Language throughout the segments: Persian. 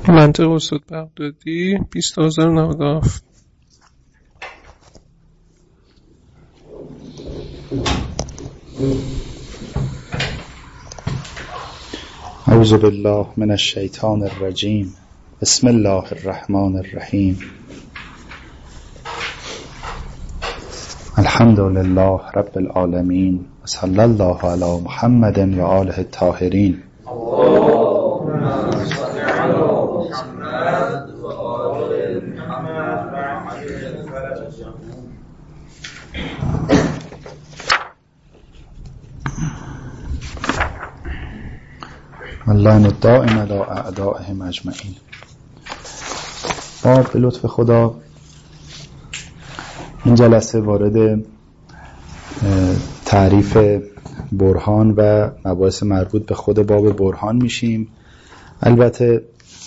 منطق استاد بغدادی 20097. اعوذ بالله من الشیطان الرجیم. بسم الله الرحمن الرحیم. الحمد لله رب العالمین و صلی الله علی محمد و آله الطاهرین. واللعن الدائم علی اعدائهم اجمعین. ما به لطف خدا این جلسه وارد تعریف برهان و مباحث مربوط به خود باب برهان میشیم. البته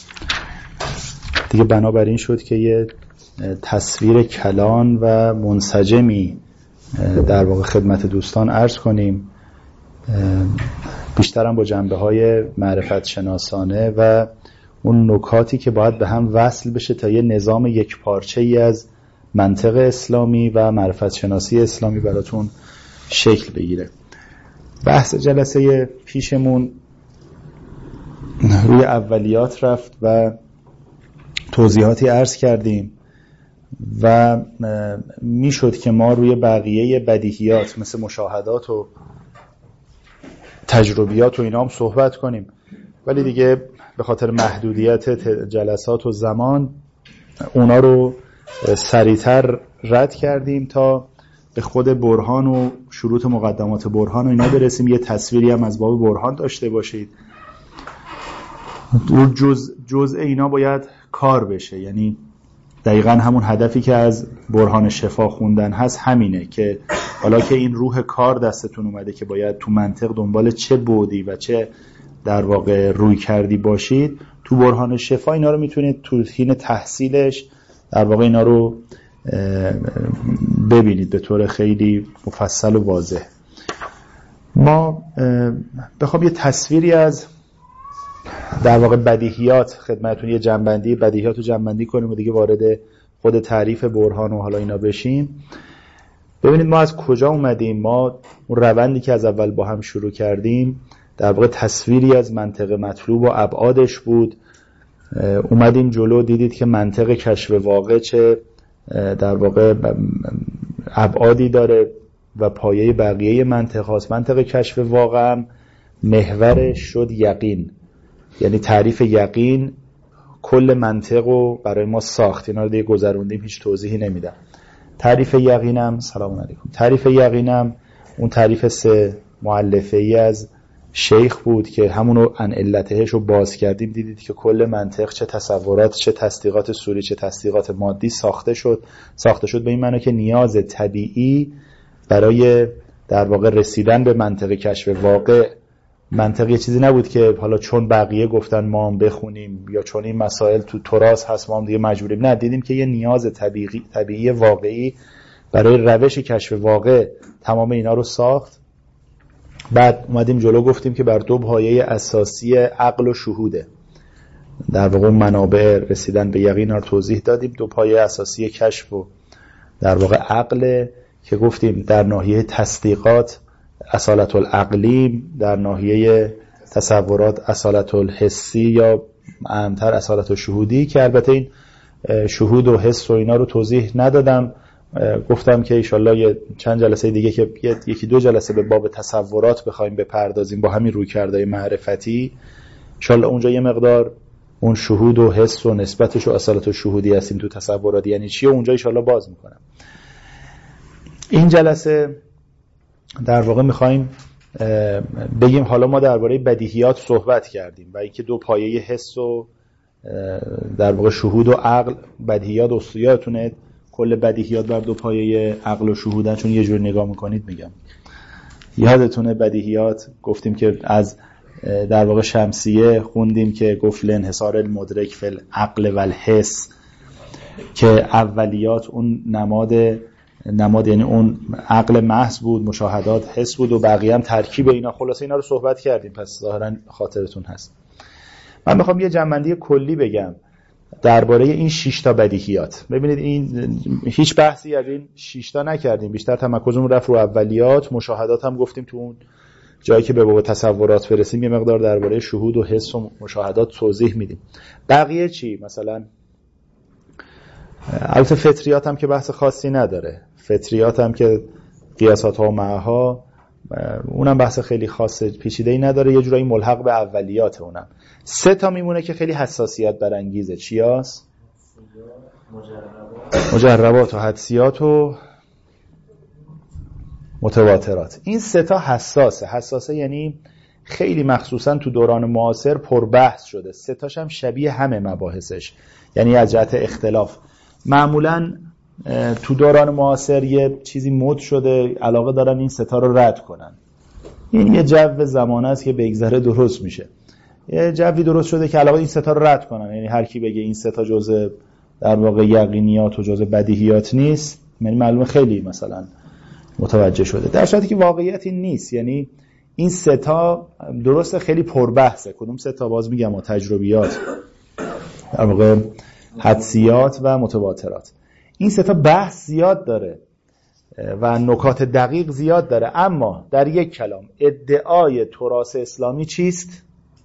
دیگه بنابراین شد که یه تصویر کلان و منسجمی در واقع خدمت دوستان عرض کنیم، بیشترم با جنبه‌های معرفت شناسانه و اون نکاتی که باید به هم وصل بشه تا یه نظام یک پارچه‌ای از منطق اسلامی و معرفت شناسی اسلامی براتون شکل بگیره. بحث جلسه پیشمون روی اولیات رفت و توضیحاتی عرض کردیم و میشد که ما روی بقیه بدیهیات مثل مشاهدات و تجربیات و اینا هم صحبت کنیم، ولی دیگه به خاطر محدودیت جلسات و زمان اونا رو سریعتر رد کردیم تا به خود برهان و شروط مقدمات برهان و اینا برسیم. یه تصویری هم از باب برهان داشته باشید. جزء اینا باید کار بشه، یعنی دقیقا همون هدفی که از برهان شفا خوندن هست همینه که حالا که این روح کار دستتون اومده که باید تو منطق دنبال چه بعدی و چه در واقع روی کردی باشید، تو برهان شفا اینا رو میتونید تو حین تحصیلش در واقع اینا رو ببینید به طور خیلی مفصل و واضح. ما بخوام یه تصویری از در واقع بدیهیات خدمتتون، یه جنبندی بدیهیات رو جنبندی کنیم و دیگه وارد خود تعریف برهان و حالا اینا بشیم. ببینید ما از کجا اومدیم. ما اون روندی که از اول با هم شروع کردیم در واقع تصویری از منطق مطلوب و ابعادش بود. اومدیم جلو، دیدید که منطق کشف واقع چه در واقع ابعادی داره و پایه بقیه منطق هاست. منطق کشف واقع هم محورش شد یقین، یعنی تعریف یقین کل منطق رو برای ما ساخت. اینا رو دیگه گذروندیم، هیچ توضیحی نمیدم. تعریف یقینم سلام علیکم. تعریف یقینم اون تعریف سه مؤلفه‌ای از شیخ بود که همونو ان علتهش رو باز کردیم. دیدید که کل منطق چه تصورات، چه تصدیقات صوری، چه تصدیقات مادی ساخته شد به این معنی که نیاز طبیعی برای در واقع رسیدن به منطق کشف واقع. منطق یه چیزی نبود که حالا چون بقیه گفتن ما هم بخونیم یا چون این مسائل تو تراث هست ما هم دیگه مجبوریم. نه، دیدیم که یه نیاز طبیعی واقعی برای روش کشف واقع تمام اینا رو ساخت. بعد اومدیم جلو گفتیم که بر دو پایه اساسی عقل و شهوده، در واقع منابع رسیدن به یقین رو توضیح دادیم. دو پایه اساسی کشف و در واقع عقل که گفتیم در ناحیه تصدیقات اصالت العقلی، در ناحیه تصورات اصالت الحسی یا اهمتر اصالت الشهودی، که البته این شهود و حس و اینا رو توضیح ندادم. گفتم که انشالله یه چند جلسه دیگه که یکی دو جلسه به باب تصورات بخوایم بپردازیم با همین رویکردهای معرفتی، انشالله اونجا یه مقدار اون شهود و حس و نسبتش و اصالت الشهودی هستیم تو تصورات یعنی چی و اونجا انشالله باز میکنم. این جلسه در واقع میخوایم بگیم حالا ما درباره بدیهیات صحبت کردیم و اینکه دو پایه حس و در واقع شهود و عقل، بدیهیات اصولیاتونه کل بدیهیات بر دو پایه عقل و شهودن. چون یه جور نگاه میکنید میگم یادتونه بدیهیات گفتیم که از در واقع شمسیه خوندیم که گفت لانحصار المدرک فی العقل و الحس، که اولیات اون نماد یعنی اون عقل محض بود، مشاهدات حس بود و بقیه هم ترکیب اینا. خلاصه اینا رو صحبت کردیم، پس ظاهرا خاطرتون هست. من میخوام یه جنبندی کلی بگم درباره این 6 تا بدیهیات. ببینید این هیچ بحثی از این 6 تا نکردیم، بیشتر تمرکزمون رفت رو اولیات، مشاهدات هم گفتیم تو اون جایی که به باب تصورات برسیم یه مقدار درباره شهود و حس و مشاهدات توضیح میدیم. بقیه چی؟ مثلا البته فطریات هم که بحث خاصی نداره، فطریات هم که قیاسات ها و معها اونم بحث خیلی خاص پیچیده‌ای نداره، یه جورایی ملحق به اولیات. اونم 3 تا میمونه که خیلی حساسیت برانگیزه. چیاست؟ مجربات و حدسیات و متواترات. این 3 تا حساسه یعنی خیلی مخصوصا تو دوران معاصر پربحث شده. 3 تاش هم شبیه همه مباحثش، یعنی از جهت اختلاف. معمولا تو دوران معاصر یه چیزی مد شده، علاقه دارن این 3 تا رو رد کنن. این یه جو زمانه است که بگذره درست میشه. یه جوی درست شده که علاقه این 3 تا رو رد کنن، یعنی هر کی بگه این 3 تا جزء در واقع یقینیات و جزء بدیهیات نیست، یعنی معلومه خیلی مثلا متوجه شده، در صورتی که واقعیتی نیست. یعنی این 3 تا درسته خیلی پربحثه. کدوم 3 تا؟ باز میگم تجربیات، در واقع حدسیات و متواترات. این 3 تا بحث زیاد داره و نکات دقیق زیاد داره، اما در یک کلام ادعای تراث اسلامی چیست؟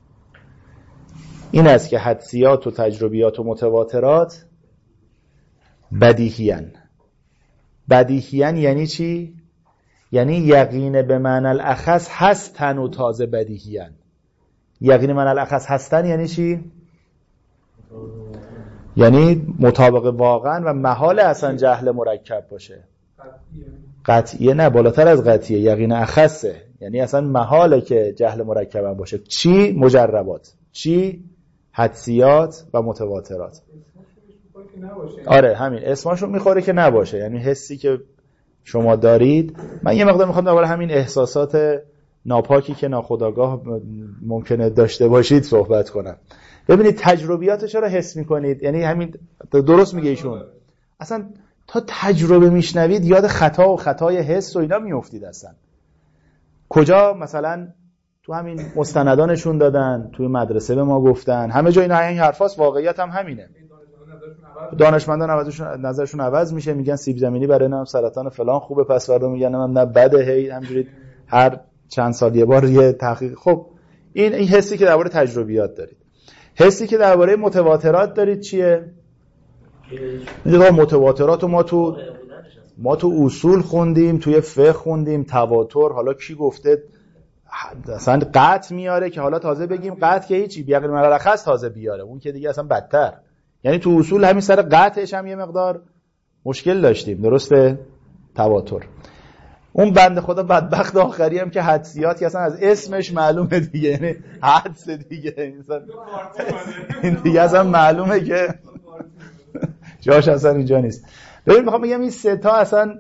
این است که حدسیات و تجربیات و متواترات بدیهیان. بدیهیان یعنی چی؟ یعنی یقین به معنی الاخص هستن و تازه بدیهیان. یقین معنی الاخص هستن یعنی چی؟ یعنی مطابق واقعا و محال اصلا جهل مرکب باشه. قطعیه نه، بالاتر از قطعیه، یقین اخصه، یعنی اصلا محاله که جهل مرکب هم باشه. چی؟ مجربات. چی؟ حدسیات و متواترات. آره همین اسمشون میخوره که نباشه، یعنی حسی که شما دارید. من یه مقدار میخوام درباره همین احساسات ناپاکی که ناخودآگاه ممکنه داشته باشید صحبت کنم. ببینید تجربیات چرا حس میکنید؟ یعنی همین درست میگه ایشون، اصلا تا تجربه میشنوید یاد خطا و خطای حس و اینا میافتید. اصلا کجا مثلا تو همین مستندانشون دادن، توی مدرسه به ما گفتن، همه جا اینا این حرفاست، واقعیت هم همینه. دانشمندان نظرشون عوض میشه، میگن سیب زمینی برای نام سرطان فلان خوبه، پس فردا میگن نه بده، هی همجوری هر چند سال یه بار یه تحقیق. خب این حسی که درباره تجربیات دارید. حسی که درباره متواترات دارید چیه؟ میگه متواترات رو ما تو اصول خوندیم، توی فقه خوندیم، تواتر حالا کی گفته؟ اصلا قطع میاره که حالا تازه بگیم قطع که هیچی، بیاقل ملخص تازه بیاره، اون که دیگه اصلا بدتر. یعنی تو اصول همین سر قطعش هم یه مقدار مشکل داشتیم، درسته؟ تواتر. اون بنده خدا بدبخت آخری هم که حدسیات که اصلا از اسمش معلومه دیگه، یعنی حدس دیگه، این دیگه اصلا معلومه که جاش اصلا اینجا نیست. ببین میخوام بگم این 3 تا اصلا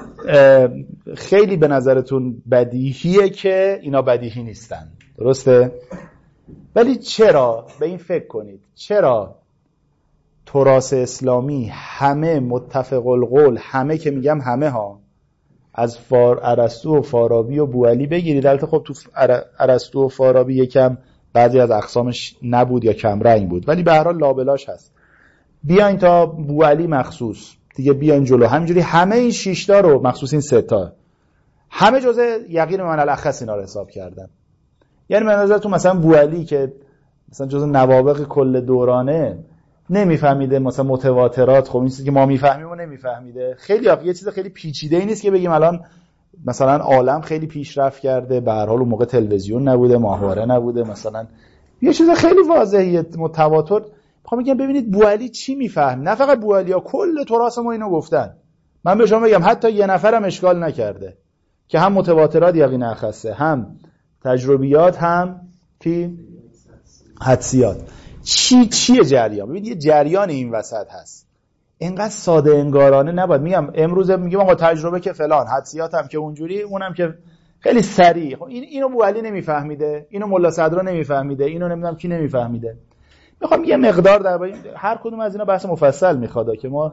خیلی به نظرتون بدیهیه که اینا بدیهی نیستن، درسته؟ ولی چرا به این فکر کنید، چرا تراث اسلامی همه متفق القول، همه که میگم همه ها، از ارسطو و فارابی و بوعلی بگیرید، البته خب تو ارسطو و فارابی یکم بعضی از اقسامش نبود یا کم رنگ بود، ولی به هر حال لابلاش هست. بیاین تا بوعلی مخصوص دیگه، بیاین جلو، همینجوری همه این 6 تا رو مخصوص این 3 تا همه جزء یقین من الاخص اینا رو حساب کردن. یعنی من نظرتون مثلا بوعلی که مثلا جزء نوابغ کل دورانه نمیفهمیده مثلا متواترات، خب این چیزی که ما میفهمیم و نمیفهمیده. خیلی یه چیز خیلی پیچیده‌ای نیست که بگیم الان مثلا عالم خیلی پیشرفت کرده، به هر حال اون موقع تلویزیون نبوده، ماهواره نبوده، مثلا یه چیز خیلی واضحه متواتر. میخوام بگم ببینید بوعلی چی میفهم، نه فقط بوعلی‌ها، کل تراث ما اینو گفتن. من به شما بگم حتی یه نفرم اشکال نکرده که هم متواترات یقین اخصه، هم تجربیات، هم کی حدسیات. چیه جریان؟ ببینید یه جریان این وسط هست، اینقدر ساده انگارانه نباید. میگم امروز میگم آقا تجربه که فلان، حدسیات هم که اونجوری، اونم که خیلی سریع. خب اینو بوعلی نمیفهمیده، اینو ملا صدرا نمیفهمیده، اینو نمیدونم کی نمیفهمیده. میخوام یه مقدار درباره هر کدوم از اینا بحث مفصل میخواد که ما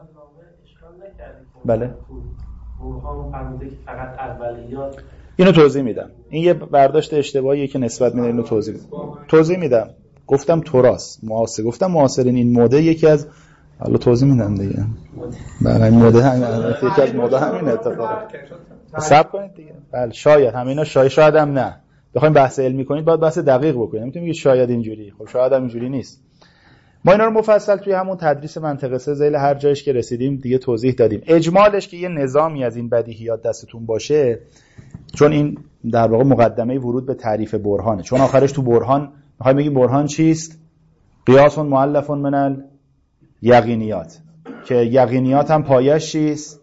بله فقط اینو توضیح میدم. این یه برداشت اشتباهیه که نسبت میده، اینو توضیح میدم. گفتم تراث معاصر، گفتم معاصرین این مده یکی از حالا توضیح میدم دیگه. بله این مده همین یکی از مده همین اتفاقا. صبر کنید دیگه. بله شاید همینا شاید هم نه. بخواید بحث علمی کنید باید بحث دقیق بکنید. نمیتونید بگید شاید اینجوری. خب شاید هم اینجوری نیست. ما اینا رو مفصل توی همون تدریس منطق سه ذیل هر جایش که رسیدیم دیگه توضیح دادیم. اجمالش که یه نظامی از این بدیهیات دستتون باشه، چون این در واقع مقدمه ورود به تعریف برهانه، چون آخرش تو برهان میخوایم بگیم برهان چیست؟ قیاس مؤلف من الیقینیات، که یقینیات هم پایش چیست؟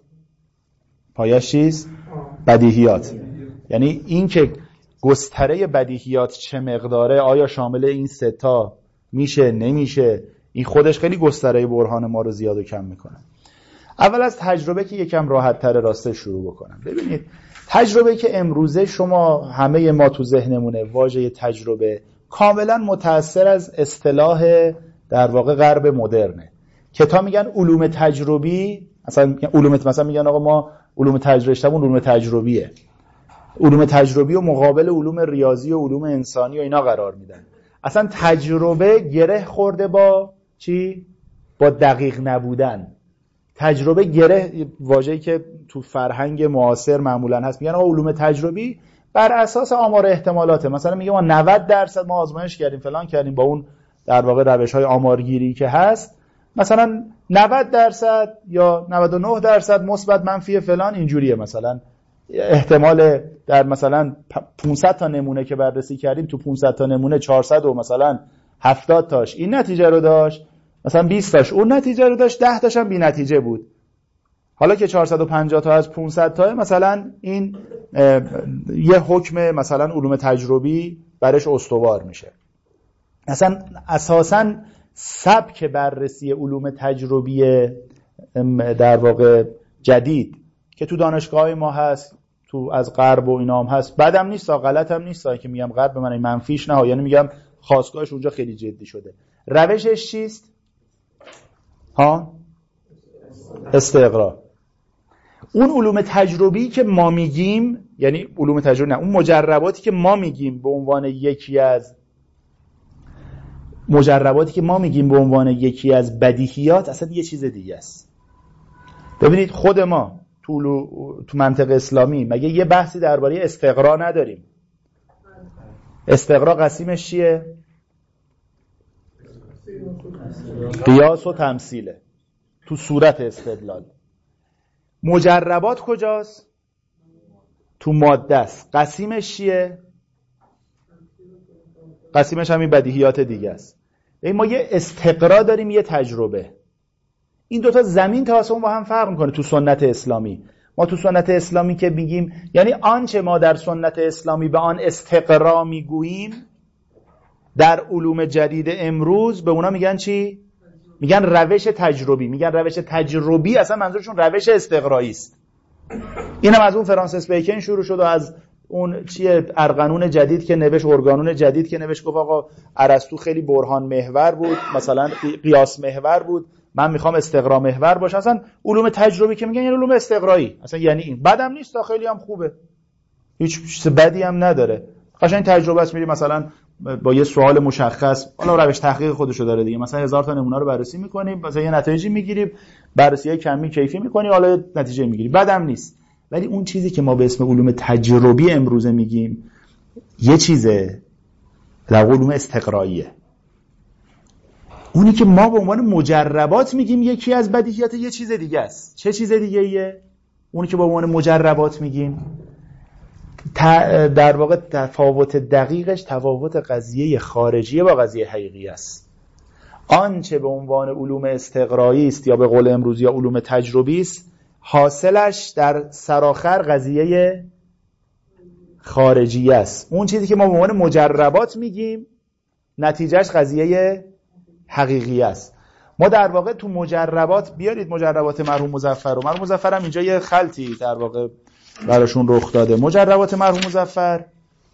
پایش چیست؟ بدیهیات. یعنی این که گستره بدیهیات چه مقداره، آیا شامل این سه تا میشه نمیشه، این خودش خیلی گستره برهان ما رو زیاد و کم میکنه. اول از تجربه که یکم راحت تر راسته شروع بکنم. ببینید تجربه که امروزه شما همه ما تو ذهنمونه، واژه تجربه کاملا متأثر از اصطلاح در واقع غرب مدرنه. کتاب میگن علوم تجربی، مثلا میگن آقا ما علوم تجربیمون علوم تجربیه. علوم تجربی و مقابل علوم ریاضی و علوم انسانی و اینا قرار میدن. اصلا تجربه گره خورده با چی؟ با دقیق نبودن. تجربه گره، واژه‌ای که تو فرهنگ معاصر معمولا هست، میگن آقا علوم تجربی بر اساس آمار احتمالاته. مثلا میگه ما 90% ما آزمایش کردیم فلان کردیم با اون در واقع روش‌های آمارگیری که هست، مثلا 90% یا 99% مثبت منفی فلان اینجوریه. مثلا احتمال در مثلا 500 تا نمونه که بررسی کردیم، تو 500 تا نمونه 400 و مثلا 70 تاش این نتیجه رو داشت، مثلا 20 تاش اون نتیجه رو داشت، 10 تاش هم بی نتیجه بود. حالا که 450 تا از 500 تا مثلا این یه حکم مثلا علوم تجربی برش استوار میشه. مثلا اساساً سبک بررسی علوم تجربی در واقع جدید که تو دانشگاه ما هست، تو از غرب و اینا هم هست، بدم نیست، غلط هم نیست که میگم غرب به من منفیش نه، یعنی میگم خاستگاهش اونجا خیلی جدی شده. روشش چیست؟ استقرا. اون علوم تجربی که ما میگیم، یعنی علوم تجربی نه، اون مجرباتی که ما میگیم به عنوان یکی از بدیهیات، اصلا یه چیز دیگه است. ببینید خود ما تو منطق اسلامی مگه یه بحثی درباره استقرا نداریم؟ استقرا قسیمش چیه؟ قیاس و تمثیله تو صورت استدلال. مجربات کجاست؟ تو ماده است. قسیمش چیه؟ قسیمش همین بدیهیات دیگه است. ما یه استقرا داریم، یه تجربه. این دوتا زمین تا آسمون با هم فرق میکنه تو سنت اسلامی. ما تو سنت اسلامی که میگیم، یعنی آنچه ما در سنت اسلامی به آن استقرا میگوییم، در علوم جدید امروز به اونا میگن چی؟ میگن روش تجربی. میگن روش تجربی، اصلا منظورشون روش استقرایی است. اینم از اون فرانسیس بیکن شروع شد و از اون چیه ارقانون جدید که نوشت، ارگانون جدید که نوشت، گفت آقا ارسطو خیلی برهان محور بود، مثلا قیاس محور بود، من میخوام استقرا محور باشه. اصلا علوم تجربی که میگن یعنی علوم استقرایی، اصلا یعنی این بدم نیست، خیلی هم خوبه، هیچ چیز بدی هم نداره، قشنگ تجربه است. میری مثلا با یه سوال مشخص، حالا روش تحقیق خودشو داره دیگه، مثلا 1000 تا نمونه رو بررسی میکنیم، مثلا یه نتایجی میگیریم، بررسی‌های کمی کیفی میکنی، حالا نتیجه میگیری، بدم نیست. ولی اون چیزی که ما به اسم علوم تجربی امروزه میگیم یه چیزه، در علوم استقراییه. اونی که ما به عنوان مجربات میگیم یکی از بدیهیات یه چیز دیگه است. چه چیز دیگه ایه؟ اونی که به عنوان مجربات میگیم در واقع تفاوت دقیقش تفاوت قضیه خارجیه با قضیه حقیقی است. آنچه به عنوان علوم استقرایی است یا به قول امروزی علوم تجربی است، حاصلش در سرآخر قضیه خارجی است. اون چیزی که ما به عنوان مجربات میگیم نتیجهش قضیه حقیقی است. ما در واقع تو مجربات، بیارید مجربات مرحوم مظفر، و مرحوم مظفر هم اینجا یه خلطی در واقع براشون رخ داده. مجربات مرحوم مظفر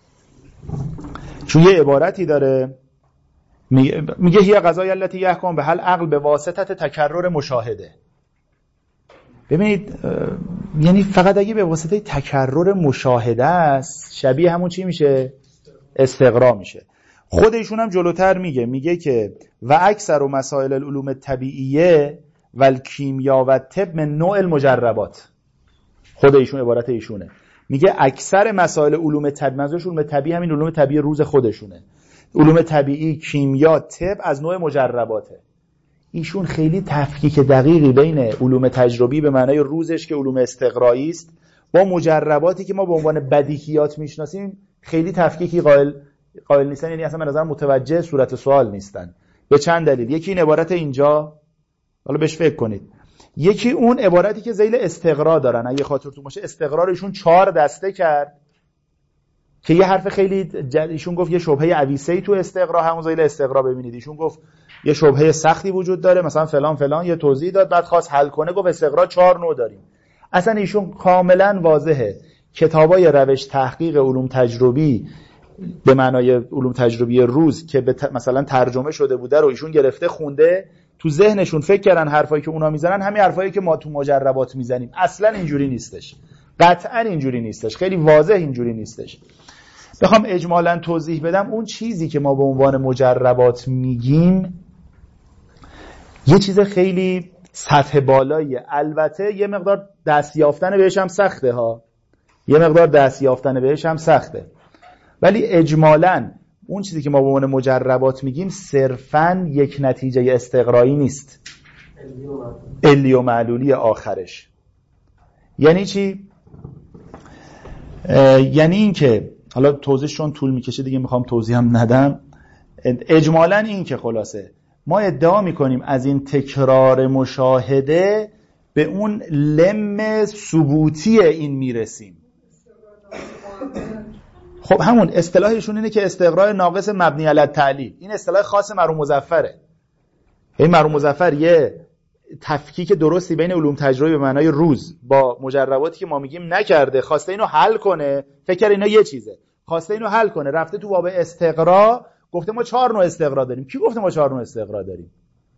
چون یه عبارتی داره، میگه هی قضای التی یحکم به حل عقل به واسطه تکرر مشاهده. ببینید یعنی فقط اگه به واسطه تکرر مشاهده است، شبیه همون چی میشه؟ استقرا میشه. خود ایشون هم جلوتر میگه که و اکثر و مسائل العلوم الطبیعیه و الکیمیا و طب من نوع المجربات. خود ایشون عبارت ایشونه، میگه اکثر مسائل علوم طبیعی، منظورش علوم طبیعی همین علوم طبیعی روز خودشونه، علوم طبیعی، کیمیا، طب از نوع مجرباته. ایشون خیلی تفکیک دقیقی بین علوم تجربی به معنای روزش که علوم استقرایی است با مجرباتی که ما به عنوان بدیهیات میشناسیم خیلی تفکیکی قائل نیستن، یعنی اصلا به نظر متوجه صورت سوال نیستن. به چند دلیل. یکی این عبارت اینجا، حالا بهش فکر کنید. یکی اون عبارتی که ذیل استقرا دارن، اگه خاطرتون باشه استقرا رو ایشون 4 دسته کرد که یه حرف خیلی ایشون گفت یه شبهه عویسه‌ای تو استقرا، همون ذیل استقرا ببینید ایشون گفت یه شبهه سختی وجود داره، مثلا فلان فلان، یه توضیح داد، بعد خواست حل کنه، گفت استقرا 4 نوع داریم. اصلا ایشون کاملا واضحه کتابای روش تحقیق علوم تجربی به معنای علوم تجربی روز که مثلا ترجمه شده بوده رو ایشون گرفته خونده، تو ذهنشون فکر کردن حرفایی که اونا میزنن همین حرفایی که ما تو مجربات میزنیم. اصلا اینجوری نیستش، قطعا اینجوری نیستش، خیلی واضح اینجوری نیستش. بخوام اجمالاً توضیح بدم، اون چیزی که ما به عنوان مجربات میگیم یه چیز خیلی سطح بالاییه. البته یه مقدار دست یافتن بهش هم سخته ها، یه مقدار دست یافتن بهش هم سخته، ولی اجمالاً اون چیزی که ما به عنوان مجربات میگیم صرفاً یک نتیجه استقرایی نیست، علی و معلولی آخرش. یعنی چی؟ یعنی این که حالا توضیحشون طول میکشه دیگه، میخوام توضیح هم ندم. اجمالاً این که خلاصه ما ادعا میکنیم از این تکرار مشاهده به اون لم ثبوتی این میرسیم. خب همون اصطلاحشون اینه که استقراء ناقص مبنی علی التعلیل. این اصطلاح خاص مرحوم مظفره. این مرحوم مظفر یه تفکیک درستی بین علوم تجربی به معنای روز با مجرباتی که ما میگیم نکرده، خواسته اینو حل کنه، فکر کنه اینا یه چیزه، خواسته اینو حل کنه، رفته تو باب استقراء گفته ما 4 نوع استقراء داریم. کی گفته ما 4 نوع استقراء داریم؟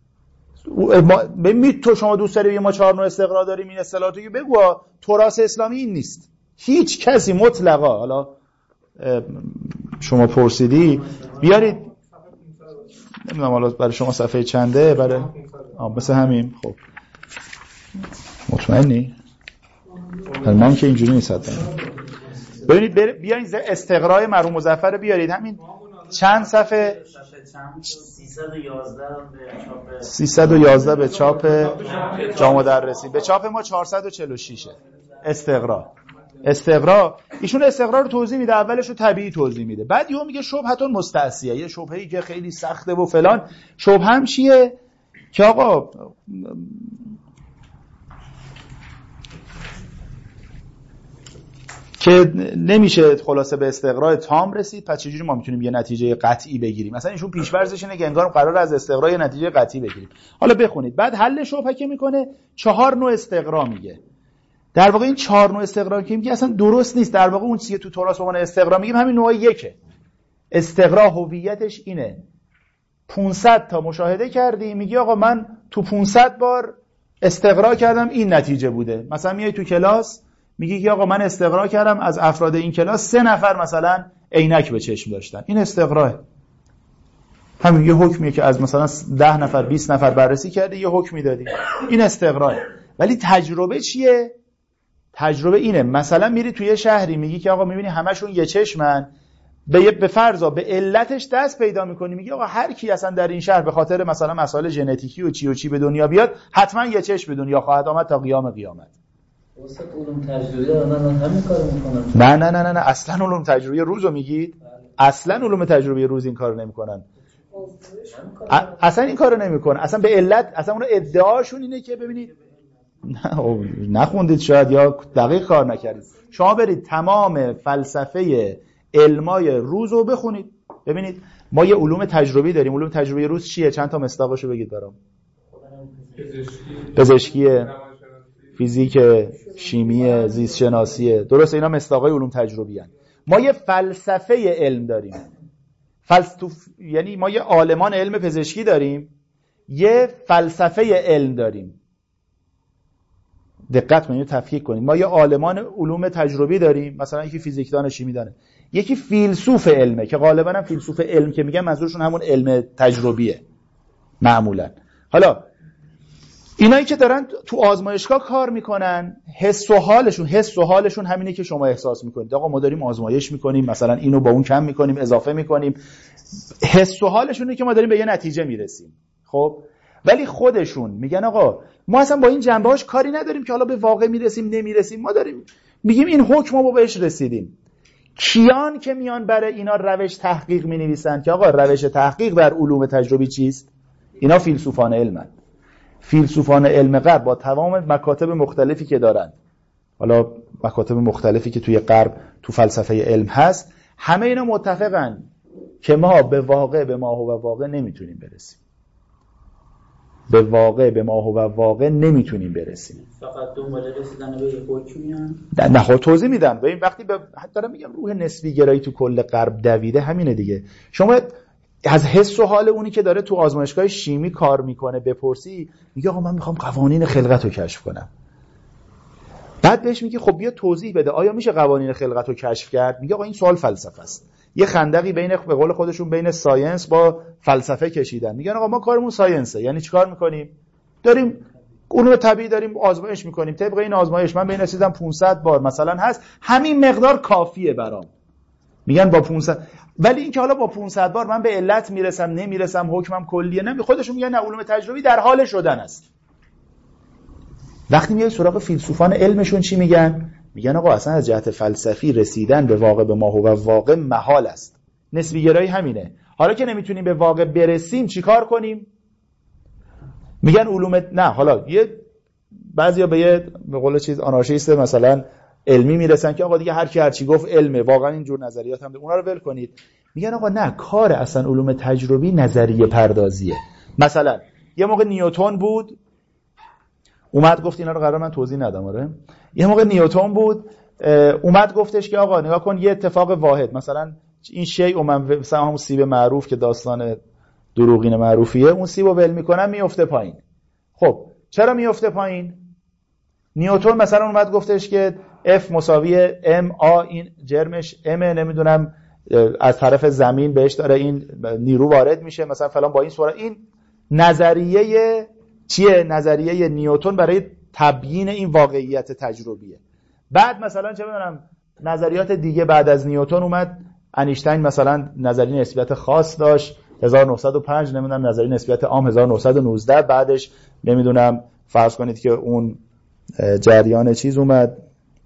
تو شما دوست داری ما 4 نوع استقراء داریم؟ این اصطلاحاتو که بگو. تراث اسلامی این نیست. هیچ کسی مطلقا، حالا شما پرسیدی بیارید، نمیدونم حالا برای شما صفحه چنده، برای مثل همین. خب مطمئنی؟ من که اینجوری نیست حتما. ببینید بیارید استقراء مرحوم مظفر بیارید، همین چند صفحه 311 به چاپ جامع مدرسین، به چاپ ما 446 استقراء. ایشون استقراء رو توضیح میده، اولش رو طبیعی توضیح میده، بعد یهو میگه شبهتون مستعصیه، یه شبهه‌ای که خیلی سخته و فلان. شبهه هم چیه؟ که آقا که نمیشه خلاصه به استقراء تام رسید، پس چجوری ما میتونیم یه نتیجه قطعی بگیریم؟ مثلا ایشون پیش‌فرضش اینه که انگار قرار از استقراء یه نتیجه قطعی بگیریم. حالا بخونید، بعد حل شبهه که میکنه 4 نوع استقراء میگه. در واقع این 4 نوع استقراء که میگه اصلا درست نیست. در واقع اون چیزی که تو تراث به عنوان استقراء میگیم همین نوع یکه. استقراء هویتش اینه 500 تا مشاهده کردی، میگی آقا من تو 500 بار استقراء کردم این نتیجه بوده. مثلا میای تو کلاس میگی که آقا من استقراء کردم از افراد این کلاس 3 نفر مثلا عینک به چشم داشتن، این استقراء. همین یه حکمیه که از مثلا 10 نفر 20 نفر بررسی کردی یه حکمی دادی، این استقراء. ولی تجربه چیه؟ تجربه اینه مثلا میری توی یه شهری میگی که آقا میبینی همشون یه چشمن، به فرضا به علتش دست پیدا میکنی، میگی آقا هر کی اصلا در این شهر به خاطر مثلا مسائل ژنتیکی و چی به دنیا بیاد حتما یه چشم به دنیا خواهد آمد تا قیام قیامت. واسه علوم تجربی دارن همین کارو میکنن. نه اصلا علوم تجربی روزو میگید؟ اصلا علوم تجربی روز این کارو نمیکنن. اصلا این کارو نمیکنن. اصلا به علت، اصلا اون ادعاشون اینه که ببینید نخوندید شاید یا دقیق کار نکردید. شما برید تمام فلسفه علمای روزو بخونید ببینید. ما یه علوم تجربی داریم. علوم تجربی روز چیه؟ چند تا مصداقشو بگید برام. پزشکی، فیزیک، شیمی، زیست شناسی. درسته اینا مصداقای علوم تجربی هستند. ما یه فلسفه علم داریم. یعنی ما یه عالمان علم پزشکی داریم، یه فلسفه علم داریم. دقت کنید، تفکیک کنید. ما یه عالمان علوم تجربی داریم، مثلا یکی فیزیکدان شیمی داره، یکی فیلسوف علمه که غالبا هم فیلسوف علم که میگن منظورشون همون علم تجربیه معمولا. حالا اینایی که دارن تو آزمایشگاه کار میکنن، حس و حالشون همینه که شما احساس میکنید. آقا ما داریم آزمایش میکنیم، مثلا اینو با اون کم میکنیم، اضافه میکنیم. حس و حالشونه که ما داریم به یه نتیجه میرسیم. خب ولی خودشون میگن آقا ما اصلا با این جنبه‌هاش کاری نداریم که حالا به واقع میرسیم نمیرسیم، ما داریم میگیم این حکم ما بهش رسیدیم. کیان که میان برای اینا روش تحقیق مینویسن که آقا روش تحقیق در علوم تجربی چیست؟ اینا فیلسوفان علمن. فیلسوفان علم غرب با تمام مکاتب مختلفی که دارن، حالا مکاتب مختلفی که توی غرب تو فلسفه علم هست، همه اینا متفقن که ما به ماهو و واقع نمیتونیم برسیم. به ماهو و واقع نمیتونیم برسیم. فقط دنبال رسیدن به یه حکمیان. نه خب توضیح میدم. ببین وقتی دارم میگم روح نسبی گرایی تو کل غرب دویده، همینه دیگه. شما از حس و حال اونی که داره تو آزمایشگاه شیمی کار میکنه بپرسی، میگه آقا من میخوام قوانین خلقت رو کشف کنم. بعد بهش میگه خب بیا توضیح بده آیا میشه قوانین خلقت رو کشف کرد؟ میگه آقا این سوال فلسفه است. یه خندقی بین به قول خودشون بین ساینس با فلسفه کشیدن. میگن آقا ما کارمون ساینسه. یعنی چیکار میکنیم؟ داریم علوم طبیعی داریم آزمایش میکنیم. طبق این آزمایش من بین رسیدم 500 بار مثلا هست، همین مقدار کافیه برام. میگن با 500، ولی این که حالا با 500 بار من به علت میرسم نمیرسم، حکمم کلیه نه، خودشون میگن نه علوم تجربی در حال شدن است. وقتی میای سراغ فیلسوفان علمشون چی میگن؟ میگن آقا اصلا از جهت فلسفی رسیدن به واقع به ماهو و واقع محال است. نسبی گرایی همینه. حالا که نمیتونیم به واقع برسیم چیکار کنیم؟ میگن علوم نه، حالا بعضیا به قول چیز آنارشیست مثلا علمی میرسن که آقا دیگه هر کی هر چی گفت علمه. واقعا اینجور نظریات هم اونا رو ول کنید. میگن آقا نه، کار اصلا علوم تجربی نظریه پردازیه. مثلا یه موقع نیوتن بود اومد گفت، اینا رو قرار من توضیح ندم آره. یه موقع نیوتن بود اومد گفتش که آقا نگاه کن یه اتفاق واحد، مثلا این شیء من مثلا همون سیب معروف که داستان دروغین معروفیه، اون سیب رو ول میکنم میفته پایین. خب چرا میفته پایین؟ نیوتن مثلا اومد گفتش که F مساوی M A، این جرمش M نمیدونم از طرف زمین بهش داره این نیرو وارد میشه مثلا فلان با این سرعت. این نظریه چیه؟ نظریه نیوتن برای تبیین این واقعیت تجربیه. بعد مثلا چه میدونم نظریات دیگه بعد از نیوتن اومد، انیشتین مثلا نظریه نسبیت خاص داشت 1905، نمیدونم نظریه نسبیت عام 1919، بعدش نمیدونم فرض کنید که اون جریان چیز اومد،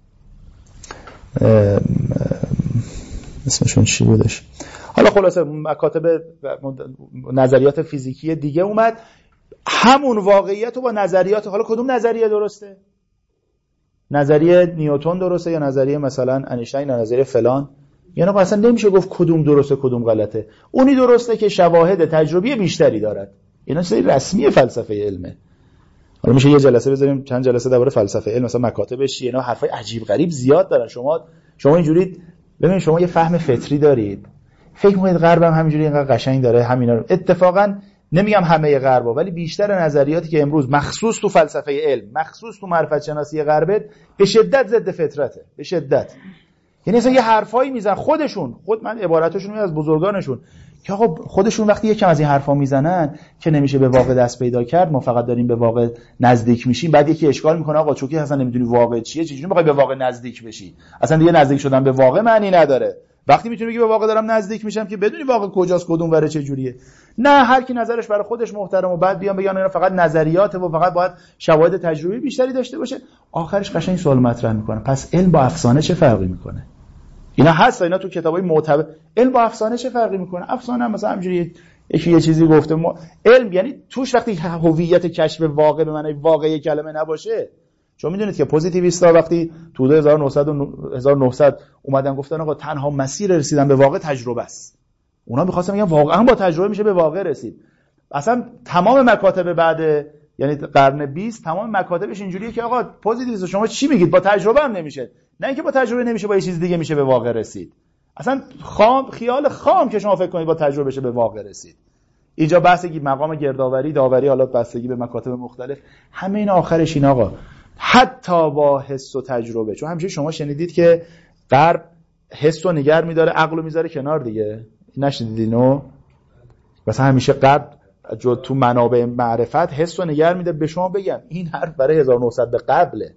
اسمشون چی بودش، حالا خلاصه مکاتب نظریات فیزیکی دیگه اومد، همون واقعیت رو با نظریات، حالا کدوم نظریه درسته؟ نظریه نیوتن درسته یا نظریه مثلا انیشتین یا نظریه فلان؟ یعنی اصلا نمیشه گفت کدوم درسته کدوم غلطه. اونی درسته که شواهد تجربی بیشتری دارد. اینا چیزای رسمی فلسفه علمه. حالا میشه یه جلسه بذاریم چند جلسه درباره فلسفه علم، مثلا مکاتبش اینا حرفای عجیب غریب زیاد دارن. شما اینجوری ببینید، شما یه فهم فطری دارید، فکر می‌کنید غرب هم همینجوری اینقدر قشنگ داره همینا رو. اتفاقا نمیگم همه غربا، ولی بیشتر نظریاتی که امروز مخصوص تو فلسفه علم، مخصوص تو معرفت شناسی غربه، به شدت ضد فطرته، به شدت. یعنی اصلا یه حرفایی میزنن خود من عباراتشون از بزرگانشون که آقا خودشون وقتی یکم از این حرفا میزنن که نمیشه به واقع دست پیدا کرد، ما فقط داریم به واقع نزدیک میشیم، بعد یکی اشکال میکنه آقا چوکی اصلا نمیدونی واقع چیه، چجوری میخوای به واقع نزدیک بشی؟ اصلا دیگه نزدیک شدن به واقع معنی نداره. وقتی میتونی بگی به واقع دارم نزدیک میشم که بدونی واقع کجاست، کدوم وره چه جوریه. نه، هر کی نظرش برای خودش محترم و بعد بگن اینا فقط نظریاته و فقط باید شواهد تجربی بیشتری داشته باشه. آخرش قشنگ سوال مطرح میکنه، پس علم با افسانه چه فرقی میکنه؟ اینا هست، اینا تو کتابای معتبر. علم با افسانه چه فرقی میکنه؟ افسانه هم مثلا همینجوری یه چیزی گفته، علم یعنی توش وقتی هویت کشف واقع به معنی واقعی کلمه نباشه. چون میدونید که پوزیتیویستا وقتی تو 1900 اومدن گفتن آقا تنها مسیر رسیدن به واقع تجربه است، اونا می‌خواستن بگن واقعا با تجربه میشه به واقع رسید. اصلا تمام مکاتب بعد یعنی قرن 20 تمام مکاتبش اینجوریه که آقا پوزیتیویست شما چی میگید؟ با تجربه هم نمیشه. نه اینکه با تجربه نمیشه، با یه چیز دیگه میشه به واقع رسید. اصلا خیال خام که شما فکر کنید با تجربه بشه به واقع رسید. اینجا بحثی مقام گردآوری، داوری، حالا بستگی به مکاتب مختلف، همه اینا آخرش این آقا حتی با حس و تجربه. چون همیشه شما شنیدید که غرب حس و نگر میداره، عقل رو میذاره کنار دیگه. نشنیدید اینو؟ مثلا همیشه غرب تو منابع معرفت حس و نگر میده. به شما بگم این حرف برای 1900 به قبله.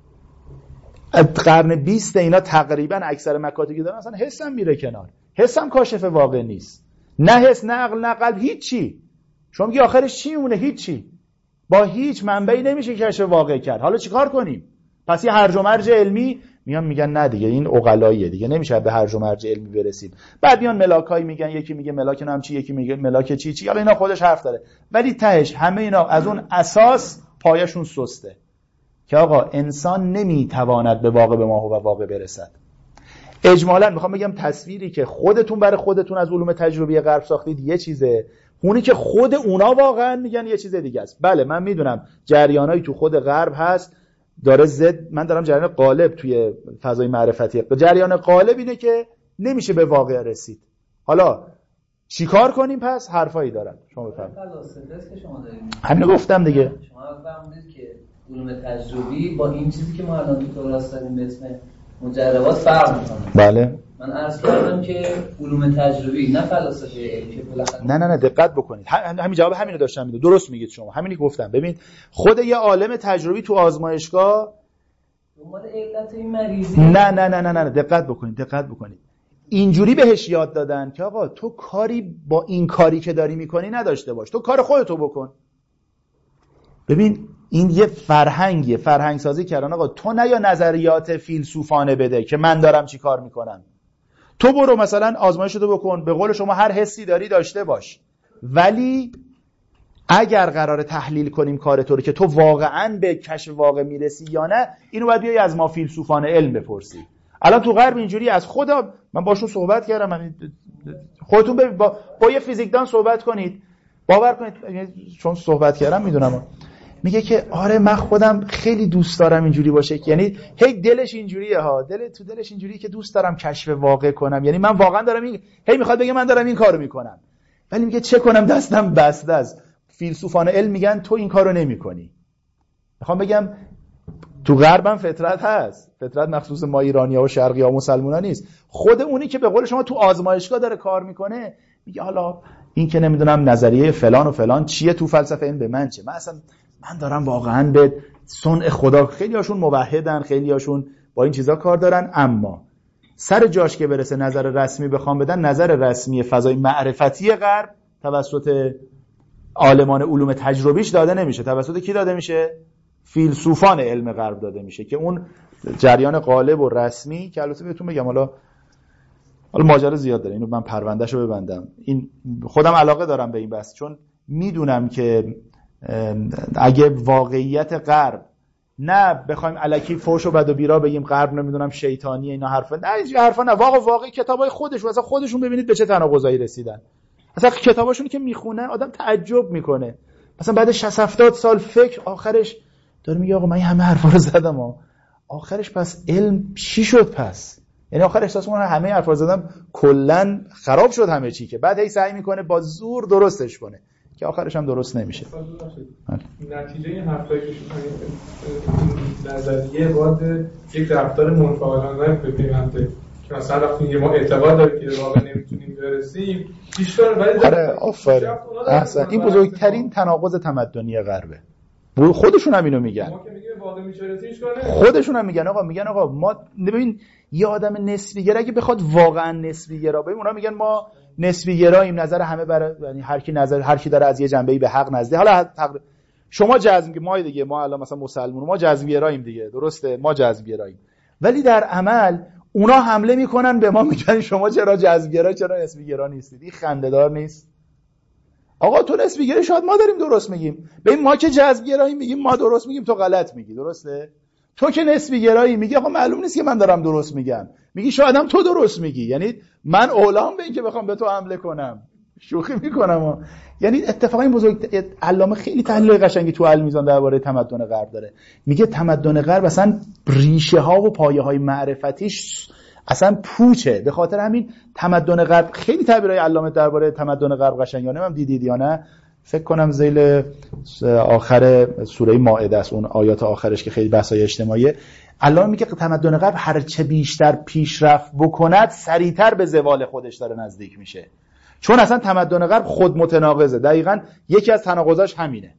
قرن 20 اینا تقریبا اکثر مکاتبی که دارن اصلا حس هم میره کنار. حس هم کاشف واقع نیست. نه حس، نه عقل، نه قلب، هیچی. شما میگی آخرش چی میمونه؟ هیچی. با هیچ منبعی نمیشه کشف واقع کرد. حالا چیکار کنیم؟ پس یه هرج و مرج علمی میگن نه دیگه این عقلاییه دیگه، نمیشه به هرج و مرج علمی برسیم. بعد میان ملاکایی میگن، یکی میگه ملاک نام چی، یکی میگه ملاک چی. حالا اینا خودش حرف داره، ولی تهش همه اینا از اون اساس پایشون سسته که آقا انسان نمیتواند به واقع به ماهو و واقع برسد. اجمالاً میخوام بگم تصویری که خودتون برای خودتون از علوم تجربی غرب ساختید یه چیزه، اونی که خود اونا واقعا میگن یه چیز دیگه است. بله من میدونم جریانایی تو خود غرب هست داره من دارم جریان غالب توی فضای معرفتی. جریان غالب اینه که نمیشه به واقع رسید. حالا چیکار کنیم؟ پس حرفایی دارن. شما بفرمایید. همین گفتم دیگه. شما فرمودید که علوم تجربی با این چیزی که ما الان تو کلاس داریم به اسم مجربات فرق می‌کنه. بله. من عرض کردم که علوم تجربی نه فلسفه علمی که بالاخره نه دقت بکنید. همین جواب همین رو داشتم میدم. درست میگید شما. همینی گفتم. ببین خود یه عالم تجربی تو آزمایشگاه دنبال علت این مریضی نه دقت بکنید. اینجوری بهش یاد دادن که آقا تو کاری با این کاری که داری میکنی نداشته باش، تو کار خودتو بکن. ببین این یه فرهنگ سازی کردن. آقا تو نه یا نظریات فیلسوفانه بده که من دارم چی کار میکنم، تو برو مثلا آزمایشتو بکن، به قول شما هر حسی داری داشته باش، ولی اگر قراره تحلیل کنیم کار تو رو که تو واقعاً به کشف واقع میرسی یا نه، اینو باید بیای از ما فیلسوفان علم بپرسی. الان تو غرب اینجوری از خدا، من باشون صحبت کردم، خودتون با یه فیزیکدان صحبت کنید، باور کنید چون صحبت کردم میدونم، میگه که آره من خودم خیلی دوست دارم اینجوری باشه، یعنی هی دلش اینجوریه ها، دلش اینجوریه که دوست دارم کشف واقع کنم، یعنی من واقعا دارم هی میخواد بگه من دارم این کارو میکنم، ولی میگه چه کنم دستم بسته است. فیلسوفان علم میگن تو این کارو نمیکنی. میخوام بگم تو غربم فطرت هست، فطرت مخصوص ما ایرانی‌ها و شرقی‌ها و مسلمان‌ها نیست. خود اونی که به قول شما تو آزمایشگاه داره کار میکنه میگه حالا این که نمیدونم نظریه فلان و فلان چیه تو فلسفه، این به من چه، من دارم واقعا به صنع خدا. خیلی هاشون موحدن، خیلی هاشون با این چیزا کار دارن، اما سر جاش که برسه نظر رسمی بخوام بدن، نظر رسمی فضای معرفتی غرب توسط عالمان علوم تجربیش داده نمیشه. توسط کی داده میشه؟ فیلسوفان علم غرب داده میشه که اون جریان غالب و رسمی که البته بهتون بگم حالا ماجرا زیاد داره، اینو من پروندهشو ببندم. این خودم علاقه دارم به این بحث، چون میدونم که اگه واقعیت غرب نه بخوایم الکی فوش و بد و بیرا بگیم غرب نمیدونم شیطانیه، اینا حرفا نه، واقعی کتابای خودشون اصلا خودشون ببینید به چه تناقضایی رسیدن. اصلا کتاباشون که میخونه آدم تعجب میکنه، مثلا بعد 60-70 سال فکر آخرش داره میگه آقا من این همه حرفا رو زدم آخرش پس علم چی شد؟ پس یعنی آخر احساس میکنه همه حرفا زدم کلا خراب شد همه چی، که بعد هی سعی میکنه با زور درستش کنه که آخرش هم درست نمیشه. نتیجه این حرفایی که شما نظریه باید یک رفتار منفعلانه بپیونده که مثلا وقتی ما اعتقاد داریم که واقعا نمیتونیم برسیم بیشتر، ولی آره آفرین احسن، این بزرگترین تناقض تمدنی غربه. خودشون هم اینو میگن، ما که میگیم واقعا میچرسیش کنه، خودشون هم میگن آقا ما ببین یه آدم نسبی گرا اگه بخواد واقعا نسبی گرا، ببین اونا میگن ما نسبی گراییم، نظر همه یعنی هر کی داره از یه جنبه‌ای به حق نزدیک. حالا شما جذب ما الان مثلا مسلمون ما جذب گراییم دیگه، درسته ما جذب گراییم، ولی در عمل اونا حمله میکنن به ما، میگن شما چرا جذب گرا، چرا نسبی گرا نیستید. این خنده‌دار نیست؟ آقا تو نسبی گرایی شاید ما داریم درست میگیم، ببین ما که جذب گرایی میگیم ما درست میگیم، تو غلط میگی، درسته؟ تو که نسبی گرایی میگی آقا معلوم نیست که من دارم درست میگم، میگی شاید هم تو درست میگی، یعنی من اولام به این که بخوام به تو حمله کنم، شوخی میکنم یعنی اتفاقا این بزرگ علامه خیلی تحلیل قشنگی تو المیزان درباره تمدن غرب داره، میگه تمدن غرب اصلا ریشه ها و پایه های معرفتیش اصلا پوچه، به خاطر همین تمدن غرب خیلی تعبیرای علامه درباره تمدن غرب قشنگانه هم دیدید یا نه؟ فکر کنم ذیل آخر سوره مائده است، اون آیات آخرش که خیلی بحثای اجتماعیه. الله میگه تمدن غرب هر چه بیشتر پیشرفت بکند سریعتر به زوال خودش داره نزدیک میشه، چون اصلا تمدن غرب خود متناقضه. دقیقاً یکی از تناقضاش همینه.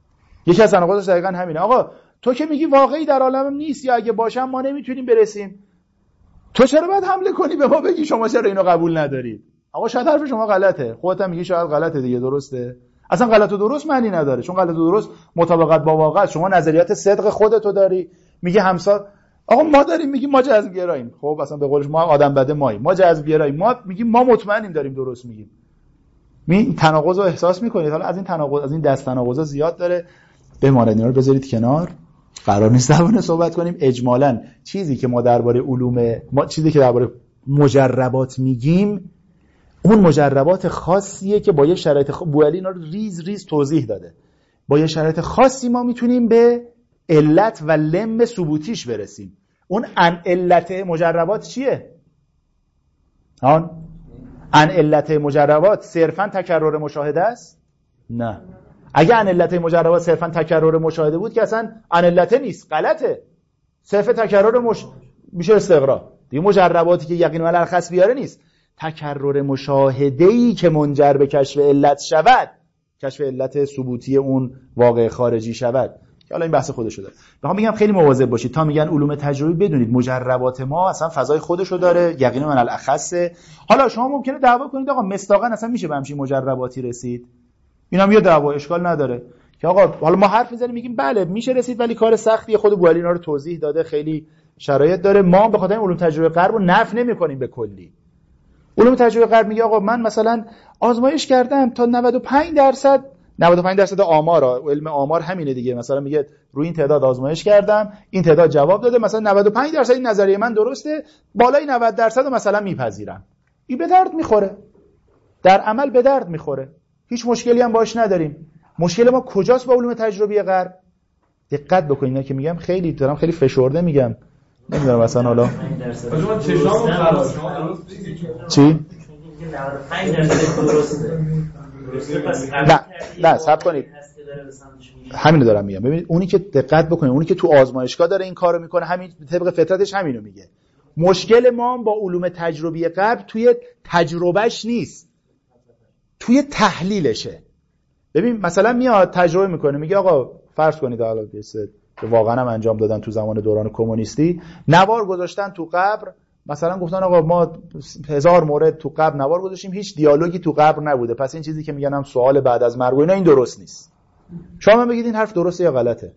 آقا تو که میگی واقعی در عالم نیست، یا اگه باشم ما نمیتونیم برسیم، تو چرا باید حمله کنی به ما بگی شما چرا اینو قبول ندارید؟ آقا شاید حرف شما غلطه، خودت هم میگی شاید غلطه دیگه، درسته؟ اصلا غلط و درست معنی نداره، چون غلط و درست مطابقت با واقع. شما نظریات صدق خودتو داری، میگه همسا آقا ما داریم میگیم ما جذب گراییم، خب اصلا به قولش ما آدم بده ماییم، ما جذب گراییم، ما میگیم ما مطمئنیم داریم درست میگیم. این تناقض رو احساس میکنید؟ حالا از این دست تناقضا زیاد داره، بماند اینا رو بذارید کنار، قرار نیست درباره صحبت کنیم. اجمالاً چیزی که ما درباره چیزی که درباره مجربات میگیم، اون مجربات خاصیه که با یه شرایط بوعلی اینا رو ریز ریز توضیح داده. با یه شرایط خاصی ما میتونیم به علت و لم ثبوتیش برسیم. اون ان علت مجربات چیه؟ ان علت مجربات صرفاً تکرر مشاهده است؟ نه. اگه ان علت مجربات صرفاً تکرر مشاهده بود که اصلا ان علت نیست، غلطه. صرف تکرر میشه استقرا. دیگه مجرباتی که یقین علی الخص بیاره نیست. تکرر مشاهده‌ای که منجر به کشف علت شود، کشف علت ثبوتی اون واقع خارجی شود، که حالا این بحث خودشو داره. میخوام بگم خیلی مواظب باشید تا میگن علوم تجربی، بدونید مجربات ما اصلا فضای خودشو داره، یقین علی الخص. حالا شما ممکنه دعوا کنید آقا مصداقاً اصلا میشه به همچین مجرباتی رسید، اینا هم یه دعوا، اشکال نداره که آقا حالا ما حرف میزنیم میگیم بله میشه رسید، ولی کار سختیه. خود بوعلی اینا رو توضیح داده، خیلی شرایط داره. ما به خاطر علوم تجربه غرب رو نفی نمی‌کنیم به کلی. علوم تجربه غرب میگه آقا من مثلا آزمایش کردم تا 95% آمار، علم آمار همینه دیگه، مثلا میگه روی این تعداد آزمایش کردم، این تعداد جواب داده، مثلا 95% این نظریه من درسته، بالای 90% رو مثلا میپذیرم. این به درد میخوره، در عمل به درد میخوره، هیچ مشکلی هم باش نداریم. مشکل ما کجاست با علوم تجربی غرب؟ دقت بکنید اینا که میگم خیلی دارم خیلی فشرده میگم، نمیدونم مثلا حالا چی؟ 95% نه صبر کنید، همین رو دارم میگم. ببینید اونی که دقت بکنید، اونی که تو آزمایشگاه داره این کارو میکنه، همین طبق فطرتش همینو میگه. مشکل ما با علوم تجربی غرب توی تجربهش نیست، توی تحلیلشه. ببین مثلا میاد تجربه میکنه، میگه آقا فرض کنید حالا که واقعا هم انجام دادن تو زمان دوران کمونیستی، نوار گذاشتن تو قبر، مثلا گفتن آقا ما 1000 مورد تو قبر نوار گذاشتیم، هیچ دیالوگی تو قبر نبوده، پس این چیزی که میگن هم سوال بعد از مرگ و اینا، این درست نیست. شما بگید این حرف درسته یا غلطه؟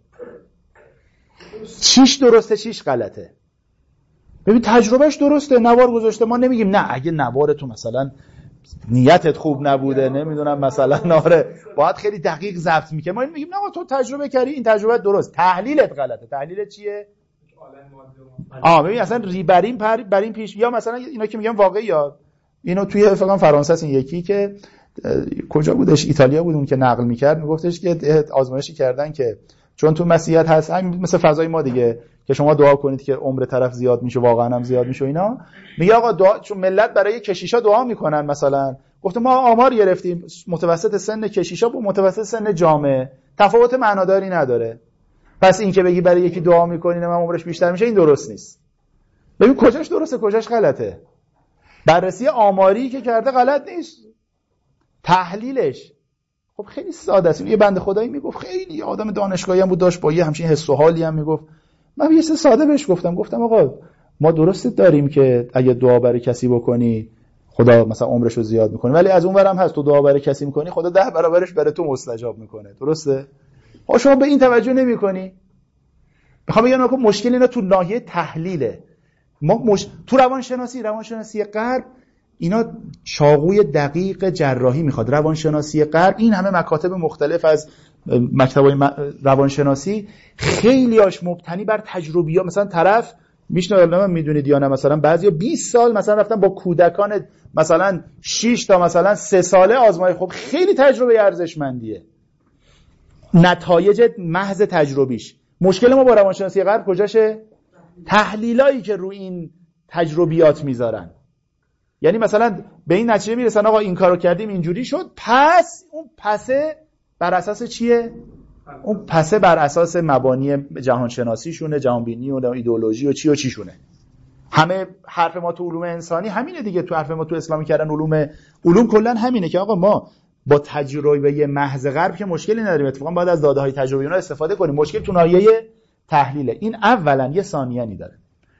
چیش درسته چیش غلطه؟ ببین تجربهش درسته، نوار گذاشته، ما نمیگیم نه اگه نوار تو مثلا نیتت خوب نبوده، نمیدونم مثلا ناره باید خیلی دقیق ضبط میکنه، ما میگیم نه تو تجربه کردی، این تجربه درست، تحلیلت غلطه. تحلیلت چیه؟ ببین اصلا ریبرین برین پیش، یا مثلا اینا که میگم واقعی، یا اینو توی فقط فرانسه است، این یکی که کجا بودش، ایتالیا بود، اون که نقل میکرد میگفتش که آزمایشی کردن که چون تو مسیحیت هست همین مثل فضای ما دیگه که شما دعا کنید که عمر طرف زیاد میشه، واقعا هم زیاد میشه اینا، میگه آقا دعا، چون ملت برای کشیشا دعا میکنن، مثلا گفته ما آمار گرفتیم متوسط سن کشیشا با متوسط سن جامعه تفاوت معناداری نداره، پس این که بگی برای یکی دعا میکنین من عمرش بیشتر میشه، این درست نیست. ببین کجاش درسته کجاش غلطه. بررسی آماری که کرده غلط نیست، تحلیلش خب خیلی ساده است. یه بنده خدایی میگفت، خیلی آدم دانشگاهی هم بود، داشت با یه همچین حس و حالی هم میگفت، من یه چیز ساده بهش گفتم آقا ما درست داریم که اگه دعا برای کسی بکنی خدا مثلا عمرش رو زیاد میکنه، ولی از اون ورم هست تو دعا برای کسی میکنی خدا 10 برابرش برای تو مستجاب میکنه، درسته؟ شما به این توجه نمیکنی. میخوام بگم که مشکل اینا تو ناحیه تحلیله. ما تو روانشناسی غرب اینا چاقوی دقیق جراحی میخواد. روانشناسی غرب این همه مکاتب مختلف از مکتبای روانشناسی خیلیاش مبتنی بر تجربیات. مثلا طرف میشنوه، میدونید یا نه، مثلا بعضیا 20 سال مثلا رفتن با کودکان مثلا 6 تا مثلا 3 ساله آزمایش، خب خیلی تجربه ارزشمندیه، نتایج محض تجربیش. مشکل ما با روانشناسی غرب کجاشه؟ تحلیلایی که روی این تجربیات میذارن. یعنی مثلا به این نتیجه میرسن آقا این کارو کردیم اینجوری شد، پس اون پسه بر اساس چیه؟ اون پسه بر اساس مبانی جهانشناسیشونه، جهانبینی و ایدئولوژی و چی شونه. همه حرف ما تو علوم انسانی همینه دیگه، تو حرف ما تو اسلامی کردن علوم کلا همینه که آقا ما با تجربه محض غرب که مشکلی نداریم، اتفاقا باید از داده‌های تجربی اونا استفاده کنیم. مشکل تو ناحیه تحلیله. این اولا یه ثانیه‌ای داره.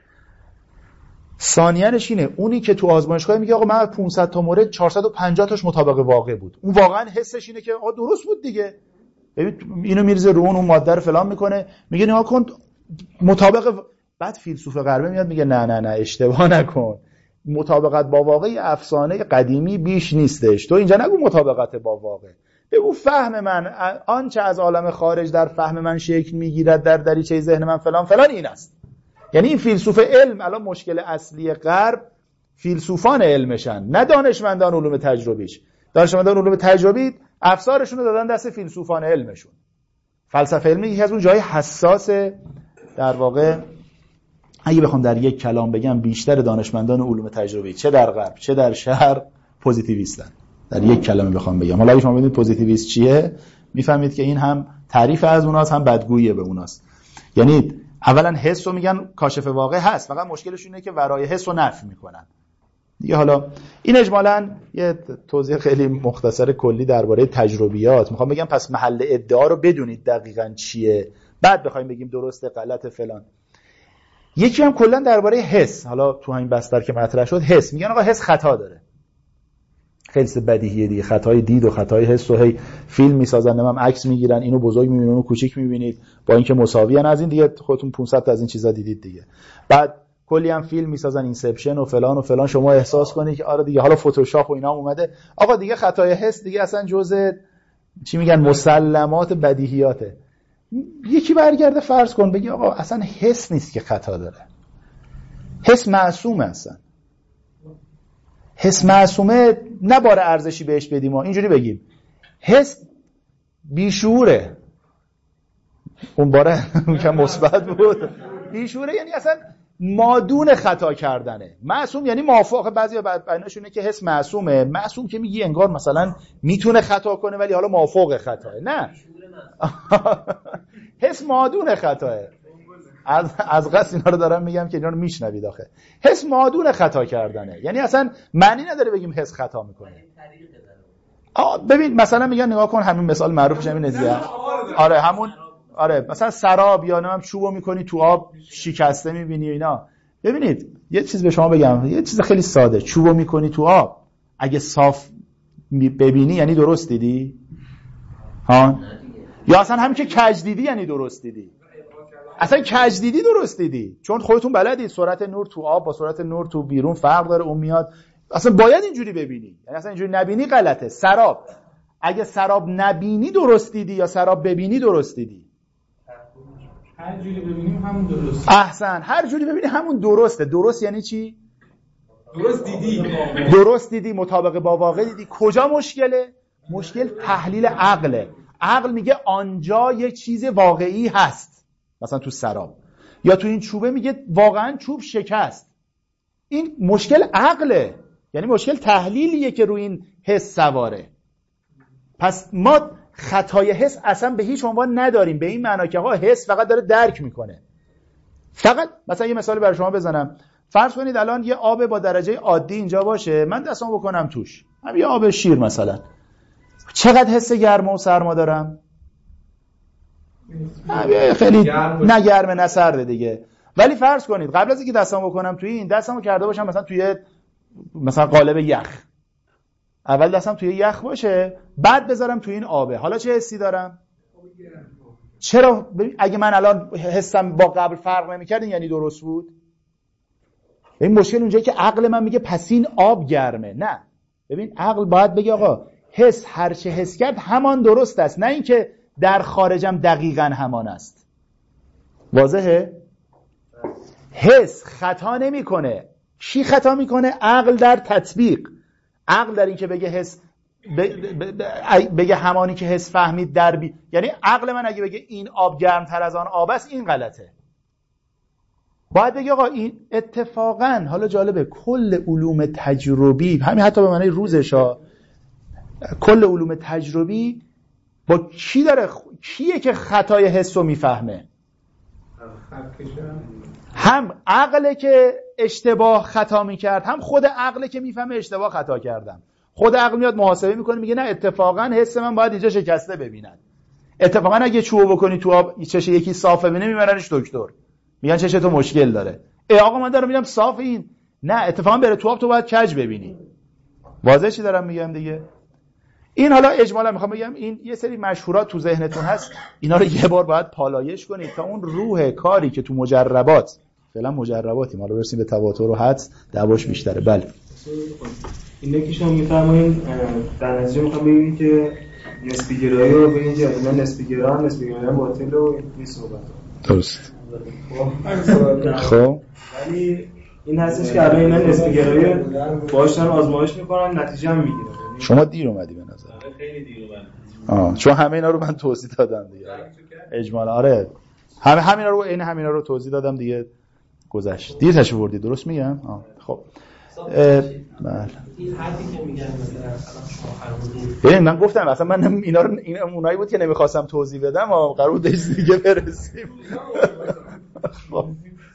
ثانیه‌اش اینه اونی که تو آزمایشگاه میگه آقا من 500 تا مورد 450 تاش مطابق واقع بود، اون واقعا حسش اینه که آقا درست بود دیگه. ببین اینو میرزه رو اون ماده رو فلان میکنه، میگه نگاه کن مطابق. بعد فیلسوف غربی میاد میگه نه اشتباه نکن، مطابقت با واقع افسانه قدیمی بیش نیستش، تو اینجا نگو مطابقت با واقع، بگو فهم من آنچه از عالم خارج در فهم من شکل میگیرد در دریچه ذهن من فلان فلان این است. یعنی این فیلسوف علم الان مشکل اصلی غرب فیلسوفان علمشن، نه دانشمندان علوم تجربیش. دانشمندان علوم تجربی افسارشون رو دادن دست فیلسوفان علمشون. فلسفه علمی یکی از اون جای حساس در واقع، اگه بخوام در یک کلام بگم بیشتر دانشمندان علوم تجربی چه در غرب چه در شرق پوزیتیویستن. در یک کلمه بخوام بگم، حالا اگه شما ببینید پوزیتیویست چیه میفهمید که این هم تعریف از اوناست هم بدگویی به اوناست. یعنی اولا حس رو میگن کاشف واقع هست، فقط مشکلش اینه که ورای حس رو نفی میکنن دیگه. حالا این اجمالاً یه توضیح خیلی مختصر کلی درباره تجربیات. میخوام بگم پس محل ادعا رو بدونید دقیقاً چیه، بعد بخوایم بگیم درسته غلط فلان. یکی هم کلا درباره حس، حالا تو همین بستر که مطرح شد، حس میگن آقا حس خطا داره. خیلی بدیهیه دیگه، خطای دید و خطای حس و هی فیلم میسازن، هم عکس میگیرن، اینو بزرگ میبینید اونو کوچیک میبینید با اینکه مساویان. از این دیگه خودتون 500 تا از این چیزا دیدید دیگه. بعد کلی هم فیلم میسازن اینسپشن و فلان و فلان، شما احساس کنید که آره دیگه حالا فتوشاپ و اینا هم اومده. آقا دیگه خطای حس دیگه اصلا جزء چی میگن مسلمات بدیهیاته. یکی برگرده فرض کن بگی آقا اصلا حس نیست که خطا داره، حس معصومه، اصلا حس معصومه، نباره ارزشی بهش بدیم. ما اینجوری بگیم حس بیشوره، اون باره که مثبت بود بیشوره، یعنی اصلا مادون خطا کردنه. معصوم یعنی موافق. بعضی بیناشونه که حس معصومه، معصوم که میگی انگار مثلا میتونه خطا کنه ولی حالا موافق خطاه. نه حس مادون خطاه. از قصد اینا رو دارم میگم که اینا رو میشنوید. آخه حس مادون خطا کردنه، یعنی اصلا معنی نداره بگیم حس خطا میکنه. ببین مثلا میگن نگاه کن، همین مثال معروفش همین دیگه. آره همون، آره مثلا سراب یا نام چوبو میکنی تو آب شکسته میبینی اینا. ببینید یه چیز به شما بگم، یه چیز خیلی ساده، چوبو میکنی تو آب اگه صاف ببینی یعنی درست دیدی ها، یا اصلا همین که کج دیدی یعنی درست دیدی. اصلا کج دیدی درست دیدی، چون خودتون بلدید سرعت نور تو آب با سرعت نور تو بیرون فرق داره. اون میاد اصلا باید اینجوری ببینی، یعنی اصلا اینجوری نبینی غلطه. سراب اگه سراب نبینی درست دیدی یا سراب ببینی درست دیدی؟ هر جوری ببینیم همون درست. احسن، هر جوری ببینی همون درسته. درست یعنی چی؟ درست دیدی. درست دیدی، مطابق با واقع دیدی. کجا مشکله؟ مشکل تحلیل عقله. عقل میگه آنجا یه چیز واقعی هست، مثلا تو سراب، یا تو این چوبه میگه واقعا چوب شکست. این مشکل عقله، یعنی مشکل تحلیلیه که روی این حس سواره. پس ما خطای حس اصلا به هیچ عنوان نداریم، به این معنا که آقا حس فقط داره درک میکنه. فقط مثلا یه مثالی برای شما بزنم. فرض کنید الان یه آب با درجه عادی اینجا باشه، من دستم بکنم توش، هم یه آب شیر مثلا، چقدر حس گرما و سرما دارم؟ خیلی نه گرمه نه سرده دیگه. ولی فرض کنید قبل از اینکه دستم بکنم توی این، دستمو کرده باشم مثلا توی مثلا قالب یخ، اول دستم توی یخ باشه بعد بذارم توی این آبه، حالا چه حسی دارم؟ چرا؟ اگه من الان حسم با قبل فرق نمی‌کرد یعنی درست بود. این مشکل اونجایی که عقل من میگه پس این آب گرمه. نه، ببین عقل باید بگه آقا حس هر چه حس کرد همان درست است، نه اینکه در خارجم دقیقاً همان است. واضحه؟ حس خطا نمیکنه. چی خطا میکنه؟ عقل در تطبیق. عقل در این که بگه حس بگه همانی که حس فهمید در یعنی عقل من اگه بگه این آب گرمتر از آن آب است، این غلطه. باید بگه آقا این اتفاقاً، حالا جالبه، کل علوم تجربی، همین حتی به معنی روزشا، کل علوم تجربی با کی داره؟ کیه که خطای حس رو میفهمه؟ هم عقله که اشتباه خطا میکرد، هم خود عقله که میفهمه اشتباه خطا کردم. خود عقل میاد محاسبه میکنه، میگه نه اتفاقا حس من باید اینجا شکسته ببیند. اتفاقا اگه چوب بکنی تو آب چش یکی صاف ببینه میبرنش دکتر، میگن چش تو مشکل داره. آقا من دارم میگم صاف، این نه، اتفاقا بره تو آب تو باید کج ببینی. واضحه چی دارم میگم دیگه؟ این حالا اجمالا میخوام بگم این یه سری مشهورات تو ذهنتون هست، اینا رو یه بار باید پالایش کنید تا اون روح کاری که تو مجربات، فعلا مجرباتیم، حالا برسیم به تواتر و حدس دعواش بیشتره. بله اینه که شما میفرمایید در نتیجه میخوام بگم که نسبی گرایی رو ببینید که اینا نسبی گرایی باطل و این صحبت درست. خب ولی این هستش که الان اینا نسبی گرایی باشن آزمایش میکنن نتیجه هم میگیرن. شما دیر اومدی به نظر. خیلی دیر اومد. چون همه اینا رو من توضیح دادم دیگه. اجمالا آره. همینا رو همینا رو توضیح دادم دیگه، گذشت. دیر تشریف بردی، درست میگم؟ خب بله. این حرفی که میگن مثلا شما فرمودید، من گفتم اصلا من اینا رو اونایی بود که نمیخواستم توضیح بدم، قرار بود دیگه برسیم. خب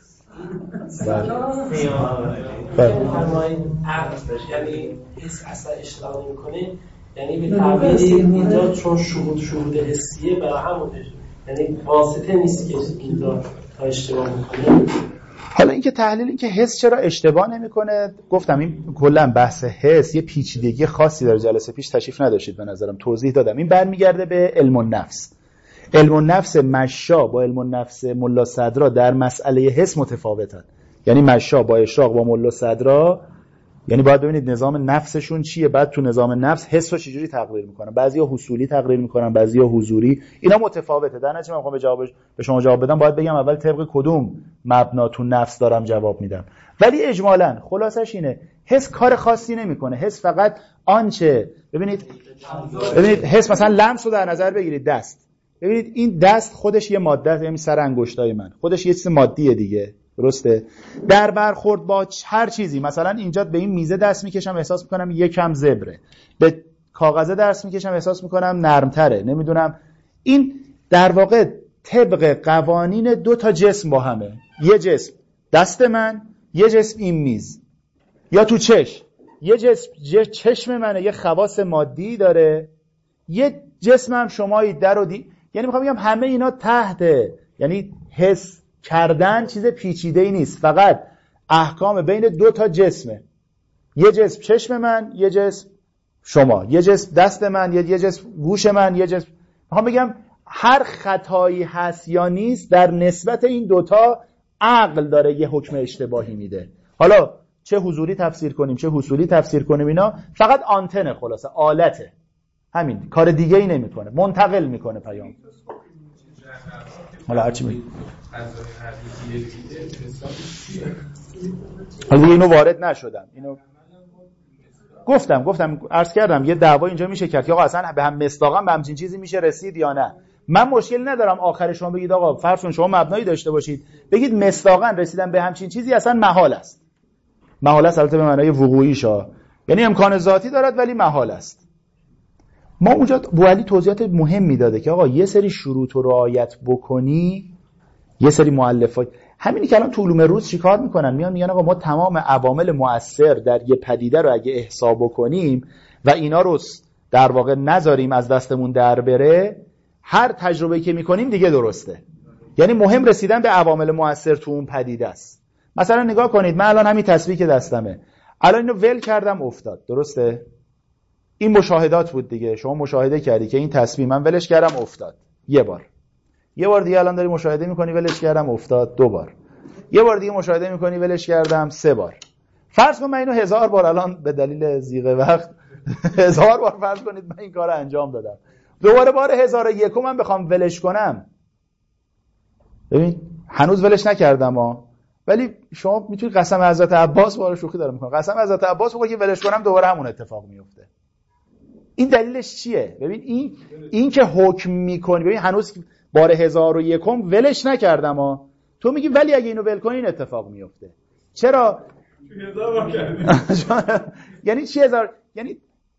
فرمایید عقل یعنی حس اصلا اشتباه نمی‌کنه، یعنی به تعبیری اینجا چون شهود حسیه برای همونه، یعنی واسطه نیست که اینجا تا اشتباه می‌کنه. حالا اینکه تحلیل اینکه حس چرا اشتباه نمی‌کنه، گفتم این کلا بحث حس یه پیچیدگی خاصی داره، جلسه پیش تشریف نداشتید به نظرم توضیح دادم. این برمیگرده به علم النفس. علم النفس مشا با علم النفس ملا صدرا در مسئله حس متفاوتن. یعنی مشا با اشراق با ملا صدرا، یعنی باید ببینید نظام نفسشون چیه، بعد تو نظام نفس حس رو چجوری تقریر میکنن. بعضیا حصولی تقریر میکنن، بعضیا حضوری. اینا متفاوته. در نتیجه من میخوام به شما جواب بدم، باید بگم اول طبق کدوم مبنا تو نفس دارم جواب میدم. ولی اجمالاً خلاصش اینه، حس کار خاصی نمیکنه. حس فقط آنچه ببینید حس مثلا لمس رو در نظر بگیرید، دست، ببینید این دست خودش یه ماده است، یعنی سر انگشتای من خودش یه چیز مادیه دیگه، درسته؟ در برخورد با هر چیزی، مثلا اینجا به این میزه دست میکشم احساس میکنم یکم زبره، به کاغذ دست میکشم احساس میکنم نرمتره، نمیدونم. این در واقع طبق قوانین دو تا جسم با همه، یه جسم دست من، یه جسم این میز، یا تو یه جسم چشم منه، یه خواص مادی داره، یه جسمم شمایی در و یعنی میخوام بگم همه اینا تحت، یعنی حس کردن چیز پیچیده‌ای نیست، فقط احکام بین دو تا جسمه. یه جسم چشم من، یه جسم شما، یه جسم دست من، یه جسم گوش من، یه جسم. میخوام بگم هر خطایی هست یا نیست در نسبت این دوتا عقل داره یه حکم اشتباهی میده. حالا چه حضوری تفسیر کنیم چه حصولی تفسیر کنیم، اینا فقط آنتنه، خلاصه آلته، همین، کار دیگه ای نمیکنه، منتقل میکنه پیام. حالا هرچی میگه حالا دیگه اینو وارد نشدم، اینو گفتم عرض کردم یه دعوا اینجا میشه کرد که آقا اصلا به هم مصداقا به همچین چیزی میشه رسید یا نه. من مشکلی ندارم آخر شما بگید آقا فرض کن شما مبنایی داشته باشید بگید مصداقا رسیدن به همچین چیزی اصلا محال است. محال است البته به معنای وقوعیشا، یعنی امکان ذاتی دارد ولی محال است. ما اونجا بوعلی توضیحات مهمی داده که آقا یه سری شروط رو رعایت بکنی، یه سری مؤلفات، همینی که الان تو علوم روز چیکار میکنن، میگن آقا ما تمام عوامل مؤثر در یه پدیده رو اگه احصا بکنیم و اینا رو در واقع نذاریم از دستمون در بره، هر تجربه‌ای که میکنیم دیگه درسته. یعنی مهم رسیدن به عوامل مؤثر تو اون پدیده است. مثلا نگاه کنید، من الان همین تسبیح که دستمه، الان اینو ول کردم افتاد، درسته؟ این مشاهدات بود دیگه، شما مشاهده کردی که این تسبیح من ولش کردم افتاد، یه بار دیگه الان داری مشاهده میکنی ولش کردم افتاد، 2 بار، یه بار دیگه مشاهده میکنی ولش کردم 3 بار. فرض کن من اینو 1000 بار الان به دلیل ضیق وقت 1000 بار فرض کنید من این کارو انجام دادم، دوباره بار 1001 من بخوام ولش کنم، ببین هنوز ولش نکردم ولی شما میتونید قسم حضرت عباس، باره شوخی دارم میکنم، قسم حضرت عباس بگو که ولش کنم دوباره همون اتفاق میفته. این دلیلش چیه؟ ببین این که حکم میکنی، ببین هنوز بار 1001 ولش نکردم تو میگی ولی اگه اینو ول کنی این اتفاق میفته. چرا؟ 1000 بار کردی. یعنی چی 1000؟ یعنی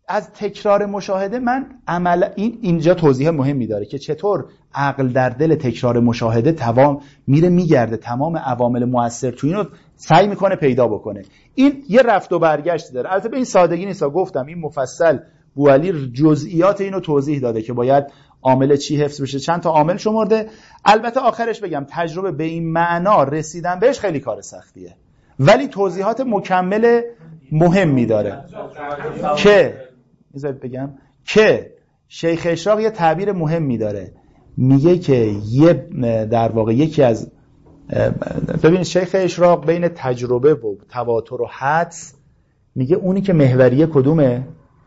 از تکرار مشاهده من اینجا توضیح مهمی داره که چطور عقل در دل تکرار مشاهده میره میگرده تمام عوامل مؤثر تو اینو سعی میکنه پیدا بکنه. این یه رفت و برگشت داره. البته به این سادگی نیست، گفتم این مفصل بوعلی جزئیات اینو توضیح داده که باید عامل چی حفظ بشه، چند تا عامل شمرده. البته آخرش بگم تجربه به این معنا رسیدن بهش خیلی کار سختیه، ولی توضیحات مکمل مهمی داره که شیخ اشراق یه تعبیر مهمی داره، میگه که در واقع یکی از ببین شیخ اشراق بین تجربه و تواتر و حدس میگه اونی که محوریه کدومه؟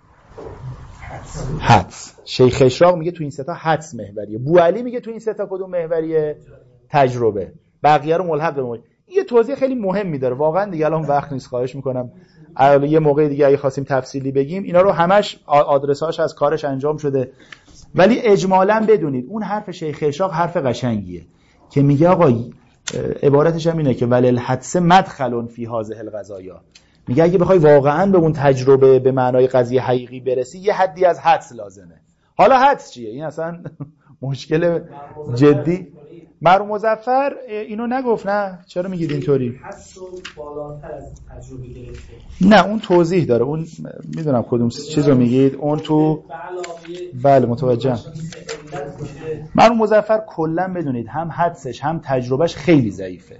حدس. شیخ اشراق میگه تو این سه تا حدس محوریه، بوعلی میگه تو این سه تا کدوم محوریه؟ تجربه. بقیه رو ملحق به یه توضیح خیلی مهمی داره واقعا دیگه الان وقت نیست، خواهش میکنم یه موقع دیگه اگه خواستیم تفصیلی بگیم. اینا رو همش آدرساش از کارش انجام شده، ولی اجمالاً بدونید اون حرف شیخ اشراق حرف قشنگیه که میگه آقا عبارتش هم اینه که ولل حدس مدخل فی هذه القضایا. میگه اگه بخوای واقعاً به اون تجربه به معنای قضیه حقیقی برسی یه حدی از حدس لازمه. حالا حدس چیه؟ این اصلا مشکل جدی. مرحوم مظفر اینو نگفت نه؟ چرا میگید اینطوری؟ حدس بالاتر از تجربه گرفته. نه اون توضیح داره، اون میدونم کدوم چیزو میگید، اون تو بله متوجهم. مرحوم مظفر کلا بدونید هم حدسش هم تجربهش خیلی ضعیفه.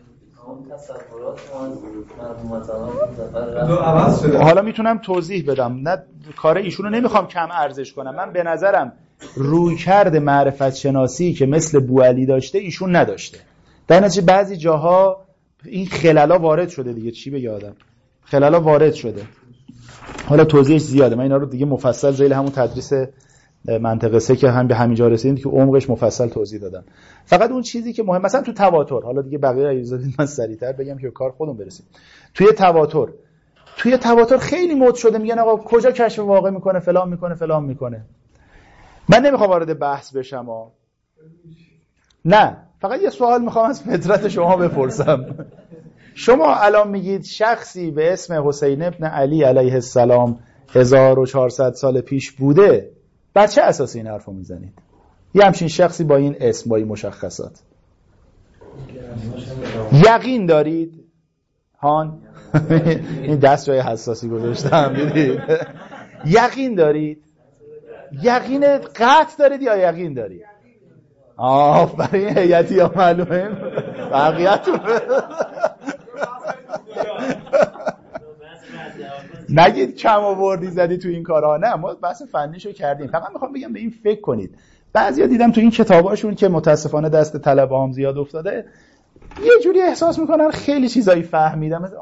حالا میتونم توضیح بدم، نه کار ایشونو نمیخوام کم ارزش کنم، من به نظرم رویکرد معرفت شناسی که مثل بوعلی داشته ایشون نداشته. در نتیجه بعضی جاها این خلالا وارد شده دیگه، چی بگه آدم، خلالا وارد شده. حالا توضیحش زیاده، من اینا رو دیگه مفصل ذیل همون تدریس منطقه 3 که هم به همین جا رسیدیم که عمقش مفصل توضیح دادم. فقط اون چیزی که مهم مثلا تو تواتر، حالا دیگه بقیه اجازه بدید من سریعتر بگم که کار خودمون برسیم. توی تواتر خیلی مد شده میگن آقا کجا کشف واقع میکنه، فلان میکنه. من نمیخوام وارد بحث بشم نه، فقط یه سوال میخوام از فطرت شما بپرسم. شما الان میگید شخصی به اسم حسین ابن علی علیه السلام 1400 سال پیش بوده، بر چه اساسی این حرفو میزنید؟ یه همچین شخصی با این اسم، با این مشخصات یقین دارید؟ هان این دست جای حساسی گذاشتم دیدید. یقین دارید؟ یقین قطع دارید یا یقین دارید؟ برای این هیئتی ها معلومه بقیه‌تون نگید کم آوردی زدی تو این کارا. نه ما بحث فنیشو کردیم، فقط میخوام بگم به این فکر کنید. بعضیا دیدم تو این کتاباشون که متاسفانه دست طلبه‌ام زیاد افتاده یه جوری احساس میکنن خیلی چیزایی فهمیدم، مثلا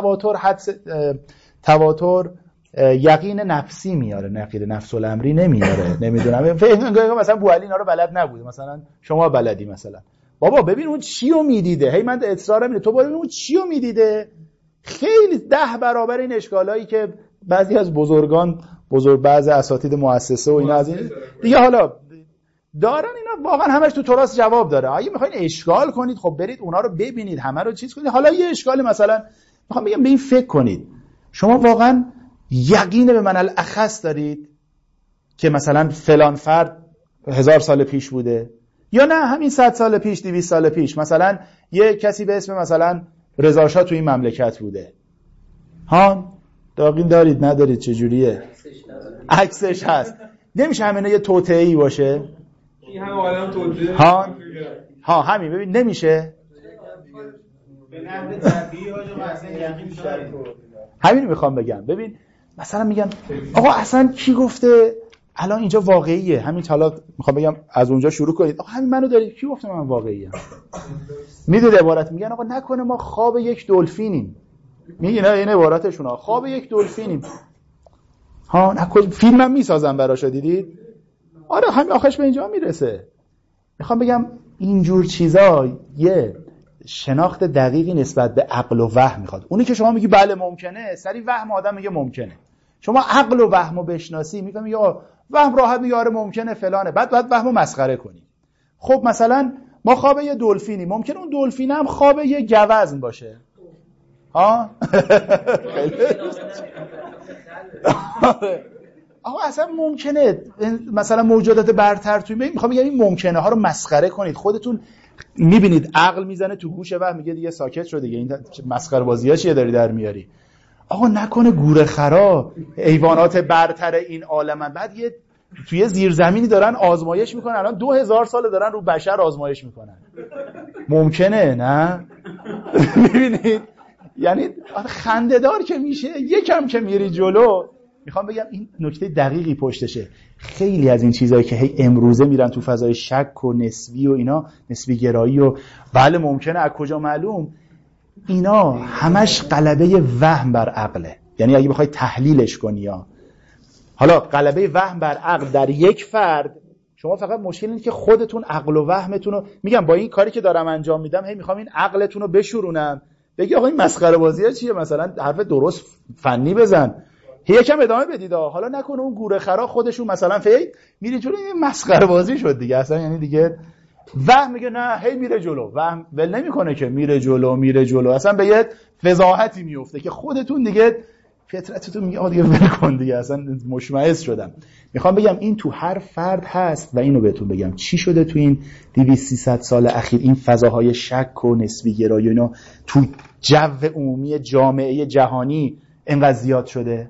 تواتر یقین نفسی میاره، نقیل نفس الامری نمیاره. نمیدونم مثلا بوعلی اینا رو بلد نبوده، مثلا شما بلدی. مثلا بابا ببین اون چیو میدیده، هی من اصرارم اینه تو ببین اون چیو میدیده. خیلی 10 برابر این اشکالایی که بعضی از بزرگان بعضی اساتید مؤسسه و اینا از این دیگه حالا دارن، اینا واقعا همش تو تراث جواب داره. اگه میخواین اشکال کنید خب برید اونا رو ببینید، همه رو چیز کنید. حالا یه اشکال مثلا میخوام بگم به این فکر کنید، شما واقعا یقین به من الاخص دارید که مثلا فلان فرد 1000 سال پیش بوده، یا نه همین 100 سال پیش 200 سال پیش مثلا یه کسی به اسم مثلا رضا شاه تو این مملکت بوده؟ ها یقین دارید ندارید؟ چجوریه؟ عکسش هست. نمیشه همینا یه توطئه‌ای باشه؟ این هم عالم توطئه ها همین ببین نمیشه به نحو طبیعی اصلا یقین بیشتر همین میخوام بگم. ببین مثلا میگن آقا اصلا کی گفته الان اینجا واقعیه؟ همین حالا میخوام بگم از اونجا شروع کنید. آقا همین منو دارید، کی گفته من واقعیه؟ میدونید عبارت میگن آقا نکنه ما خواب یک دلفینیم. میگن این عبارتشون خواب یک دلفینیم. ها نکنه فیلمم میسازن براشو، دیدید؟ آره همین آخرش به اینجا میرسه. میخوام بگم اینجور چیزا یه شناخت دقیقی نسبت به عقل و وهم میخواد. اونی که شما میگی بله ممکنه، سری وهم آدم میگه ممکنه. شما عقل و وهمو بشناسی میگم یا وهم راحت میگه آره ممکنه فلانه، بعد وهمو مسخره کنی. خب مثلا ما خواب یه دلفینی، ممکنه اون دلفین هم خواب یه گوزن باشه. ها آقا اصلا ممکنه مثلا موجودات برتر توی میخوام بگم این ممکنه ها رو مسخره کنید. خودتون میبینید عقل میزنه تو گوشه و میگه دیگه ساکت شو دیگه، این مسخره بازی‌ها چیه داری در میاری؟ آقا نکنه گورخرا حیوانات برتر این عالمن، بعد یه توی زیرزمینی دارن آزمایش میکنن، الان 2000 ساله دارن رو بشر آزمایش میکنن. ممکنه نه؟ میبینید یعنی خنده‌دار که میشه، یکم که میری جلو. میخوام بگم این نکته دقیقی پشتشه. خیلی از این چیزایی که هی امروزه میرن تو فضای شک و نسبی و اینا، نسبی گرایی و بله ممکنه، از کجا معلوم؟ اینا همش غلبه وهم بر عقله. یعنی اگه بخوای تحلیلش کنی، حالا غلبه وهم بر عقل در یک فرد، شما فقط مشکل اینه که خودتون عقل و وهمتون رو، میگم با این کاری که دارم انجام میدم هی میخوام این عقلتون رو بشورونم، بگی آقا این مسخره بازیه چیه، مثلا حرف درست فنی بزن، یکم ادامه بدید. حالا نکنه اون گورخرا خودشون مثلا میری جلو، این مسخره بازی شد دیگه اصلا. یعنی دیگه وهم میگه نه هی میره جلو، وهم ول نمیکنه که میره جلو اصلا به یه فضاحتی میفته که خودتون دیگه فطرتتون میگه دیگه ول کن دیگه، اصلا مشمئز شدم. میخوام بگم این تو هر فرد هست و اینو بهتون بگم چی شده تو این 200-300 سال اخیر این فضاهای شک و نسبی گرایی اینا تو جو عمومی جامعه جهانی اینقدر زیاد شده.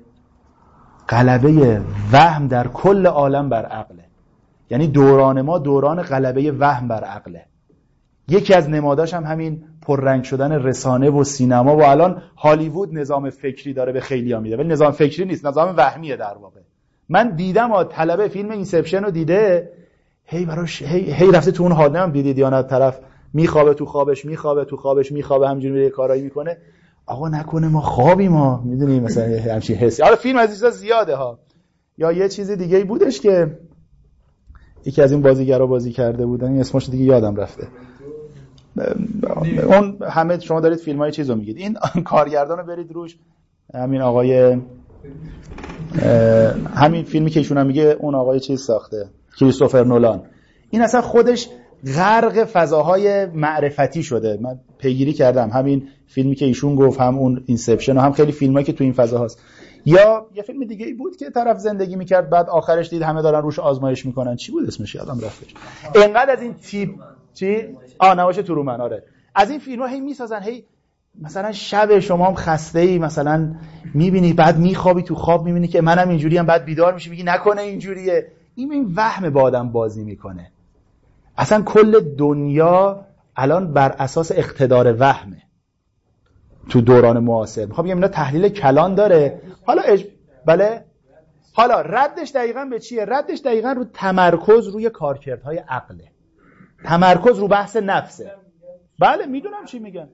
غلبه وهم در کل عالم بر عقله. یعنی دوران ما دوران غلبه وهم بر عقله. یکی از نماداش هم همین پررنگ شدن رسانه و سینما و الان هالیوود نظام فکری داره به خیلی‌ها میده، ولی نظام فکری نیست، نظام وهمیه در واقع. من دیدم طلبه فیلم اینسپشن رو دیده، هی براش هی رفته تو اون حال، نمیدونم دیدید یا نه، طرف میخوابه تو خوابش میخوابه همینجوری میره کارایی میکنه. آقا نکنه ما خوابیم، ما میدونیم مثلا همچین حسی. حالا فیلم از این زیاده ها. یا یه چیز دیگه ای بودش که یکی از این بازیگرا بازی کرده بودن، این اسمش دیگه یادم رفته. اون همه شما دارید فیلمای چیزو میگید، این کارگردانو برید روش، همین آقای همین فیلمی که ایشون هم میگه اون آقای چیز ساخته، کریستوفر نولان. این اصلا خودش غرق فضاهای معرفتی شده. من پیگیری کردم همین فیلمی که ایشون گفت، هم اون اینسپشن و هم خیلی فیلمایی که تو این فضا هست. یا یه فیلم دیگه ای بود که طرف زندگی میکرد بعد آخرش دید همه دارن روش آزمایش میکنن، چی بود اسمش یادم رفتش. اینقدر از این تیپ چی نواشت ترومن، آره، از این فیلم‌ها هی میسازن، هی مثلا شب شما هم خسته‌ای مثلا میبینی، بعد میخوابی تو خواب میبینی که منم اینجوری ام، بعد بیدار میشی میگی نکنه اینجوریه. این وهم با آدم بازی میکنه. اصلا کل دنیا الان بر اساس اقتدار وهمه تو دوران معاصر. میخوام بگم اینا تحلیل کلان داره. حالا بله، حالا ردش دقیقاً به چیه؟ ردش دقیقاً رو تمرکز روی کارکردهای عقله، تمرکز رو بحث نفسه. بله میدونم چی میگن،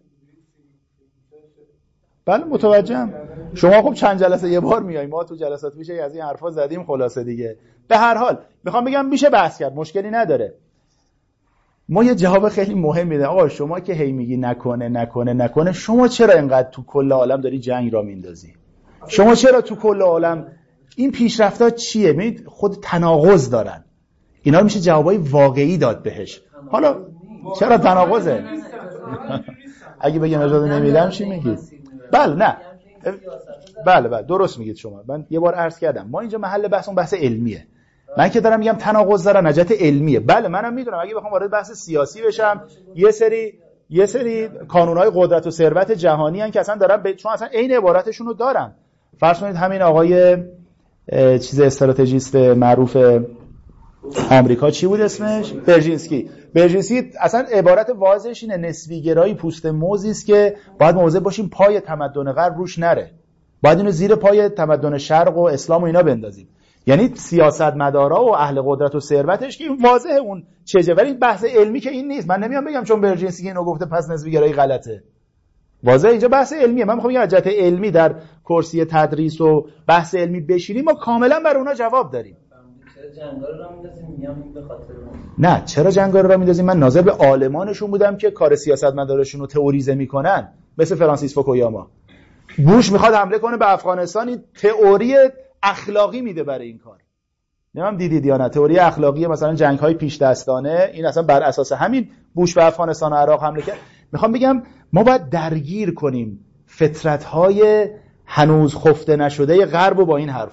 بله متوجهم. شما خب چند جلسه یه بار میای، ما تو جلسات میشه از این حرفا زدیم خلاصه دیگه. به هر حال میخوام بگم میشه بحث کرد، مشکلی نداره. ما یه جواب خیلی مهم میدیم. آقا شما که هی میگی نکنه، شما چرا اینقدر تو کل عالم داری جنگ را میندازی؟ شما چرا تو کل عالم این پیشرفت‌ها چیه؟ میبینید خود تناقض دارن. اینا میشه جوابای واقعی داد بهش. حالا چرا تناقضه؟ اگه بگم اجازه نمیدم چی میگید؟ بله نه، بله درست میگید شما. من یه بار عرض کردم ما اینجا محل بحث اون بحث علمیه. من که دارم میگم تناقض داره، نجات علمیه. بله منم میدونم اگه بخوام وارد بحث سیاسی بشم، یه سری کانونهای قدرت و ثروت جهانی ان که اصلا دارن چون اصلا عین عبارتشون رو دارن. فرض کنید همین آقای چیز استراتژیست معروف آمریکا چی بود اسمش؟ برژینسکی اصلا عبارت واضحش اینه، نسبی گرایی پوست موزی است که باید مواظب باشیم پای تمدن غرب روش نره. باید اینو زیر پای تمدن شرق و اسلام و اینا بندازیم. یعنی سیاستمدارا و اهل قدرت و ثروتش که واضحه اون چه، ولی بحث علمی که این نیست. من نمیام بگم چون برژینسکی اینو گفته پس نسبی گرایی غلطه. واضحه اینجا بحث علمیه. من میخوام یه جهت علمی در کرسی تدریس و بحث علمی بشینیم، ما کاملا بر اونا جواب داریم. جنگا رو راه میندازیم، میگم به خاطر نه چرا جنگا رو راه میندازیم؟ من ناظر به عالمانشون بودم که کار سیاستمدارشون رو تئوریزه میکنن، مثل فرانسیس فوکویاما. بوش میخواد حمله کنه به افغانستان، این تئوری اخلاقی میده برای این کار. نمیدونم دیدید یا نه، تئوری اخلاقی مثلا جنگ‌های پیش دستانه، این اصلا بر اساس همین بوش به افغانستان و عراق حمله کرد. میخوام بگم ما باید درگیر کنیم فطرت‌های هنوز خفته نشده غرب با این حرفا.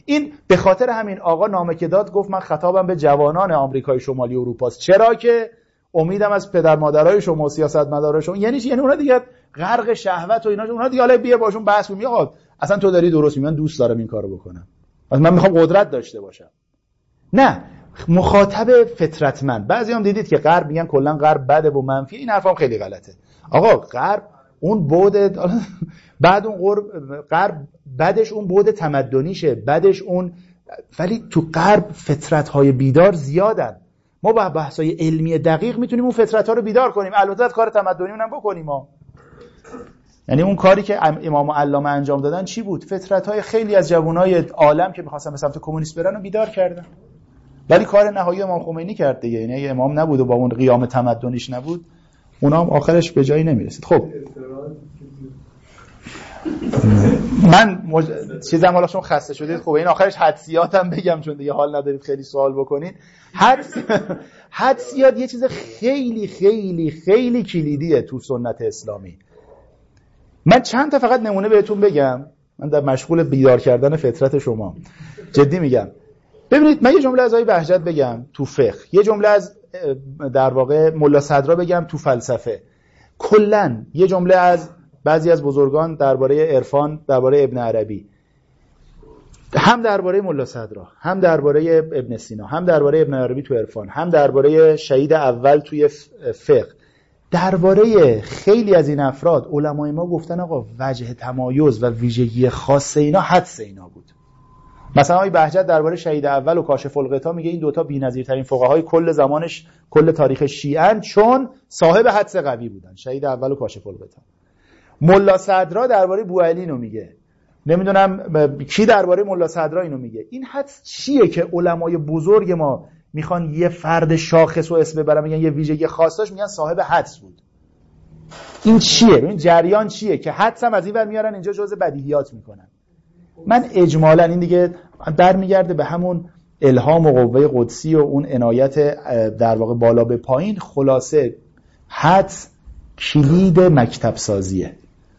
این به خاطر همین آقا نامه که داد گفت من خطابم به جوانان آمریکای شمالی اروپاست، چرا که امیدم از پدر مادرای شما و سیاستمدارای شما. یعنی اونا دیگه غرق شهوت و اینا، اونا دیگه حالا بیا باشون بحث کنیم آقا اصلا تو داری درست میگی، من دوست دارم این کارو بکنم، من میخوام قدرت داشته باشم. نه، مخاطب فطرتمند. بعضی هم دیدید که غرب میگن کلا غرب بده و منفی، این حرفام خیلی غلطه. آقا غرب اون بعد بعد اون غرب بعدش اون بعد تمدنیشه، بعدش اون، ولی تو غرب فطرت‌های بیدار زیادن. ما با بحث‌های علمی دقیق میتونیم اون فطرت‌ها رو بیدار کنیم. البته کار تمدنیمون هم بکنیم ما. یعنی اون کاری که امام و علامه انجام دادن چی بود؟ فطرت‌های خیلی از جوانای عالم که می‌خواستن به سمت کمونیست برن رو بیدار کردن. ولی کار نهایی امام خمینی کرد دیگه. یعنی اگه امام نبود و با اون قیام تمدنیش نبود، اونا هم آخرش به جایی نمیرسید. خب من چیزم حالا شما خسته شدید، خب این آخرش حدسیاتم بگم چون دیگه حال ندارید خیلی سوال بکنید. حدسیات یه چیز خیلی خیلی خیلی کلیدیه تو سنت اسلامی. من چند تا فقط نمونه بهتون بگم، من در مشغول بیدار کردن فطرت شما، جدی میگم. ببینید من یه جمله از آقای بهجت بگم تو فقه، یه جمله از در واقع ملا صدرا بگم تو فلسفه، کلا یه جمله از بعضی از بزرگان درباره عرفان، درباره ابن عربی، هم درباره ملا صدرا، هم درباره ابن سینا، هم درباره ابن عربی تو عرفان، هم درباره شهید اول توی فقه. درباره خیلی از این افراد علمای ما گفتن آقا وجه تمایز و ویژگی خاص اینا حدس اینا بود. مثلا آقای بهجت درباره شهید اول و کاشف الغطا میگه این دوتا بی‌نظیرترین فقهای کل زمانش، کل تاریخ شیعه، چون صاحب حدس قوی بودن، شهید اول و کاشف الغطا. ملا صدرا درباره بوعلی اینو میگه، نمیدونم کی درباره ملا صدرا اینو میگه. این حدس چیه که علمای بزرگ ما میخوان یه فرد شاخص و اسم ببرن، میگن یه ویژگی خاص داشت، میگن صاحب حدس بود. این چیه؟ این جریان چیه که حدس هم از این ور میارن اینجا جزء بدیهیات میکنن؟ من اجمالا این دیگه برمیگرده به همون الهام و قوه قدسی و اون عنایت در واقع بالا به پایین. خلاصه حدس کلید مکتب سازیه.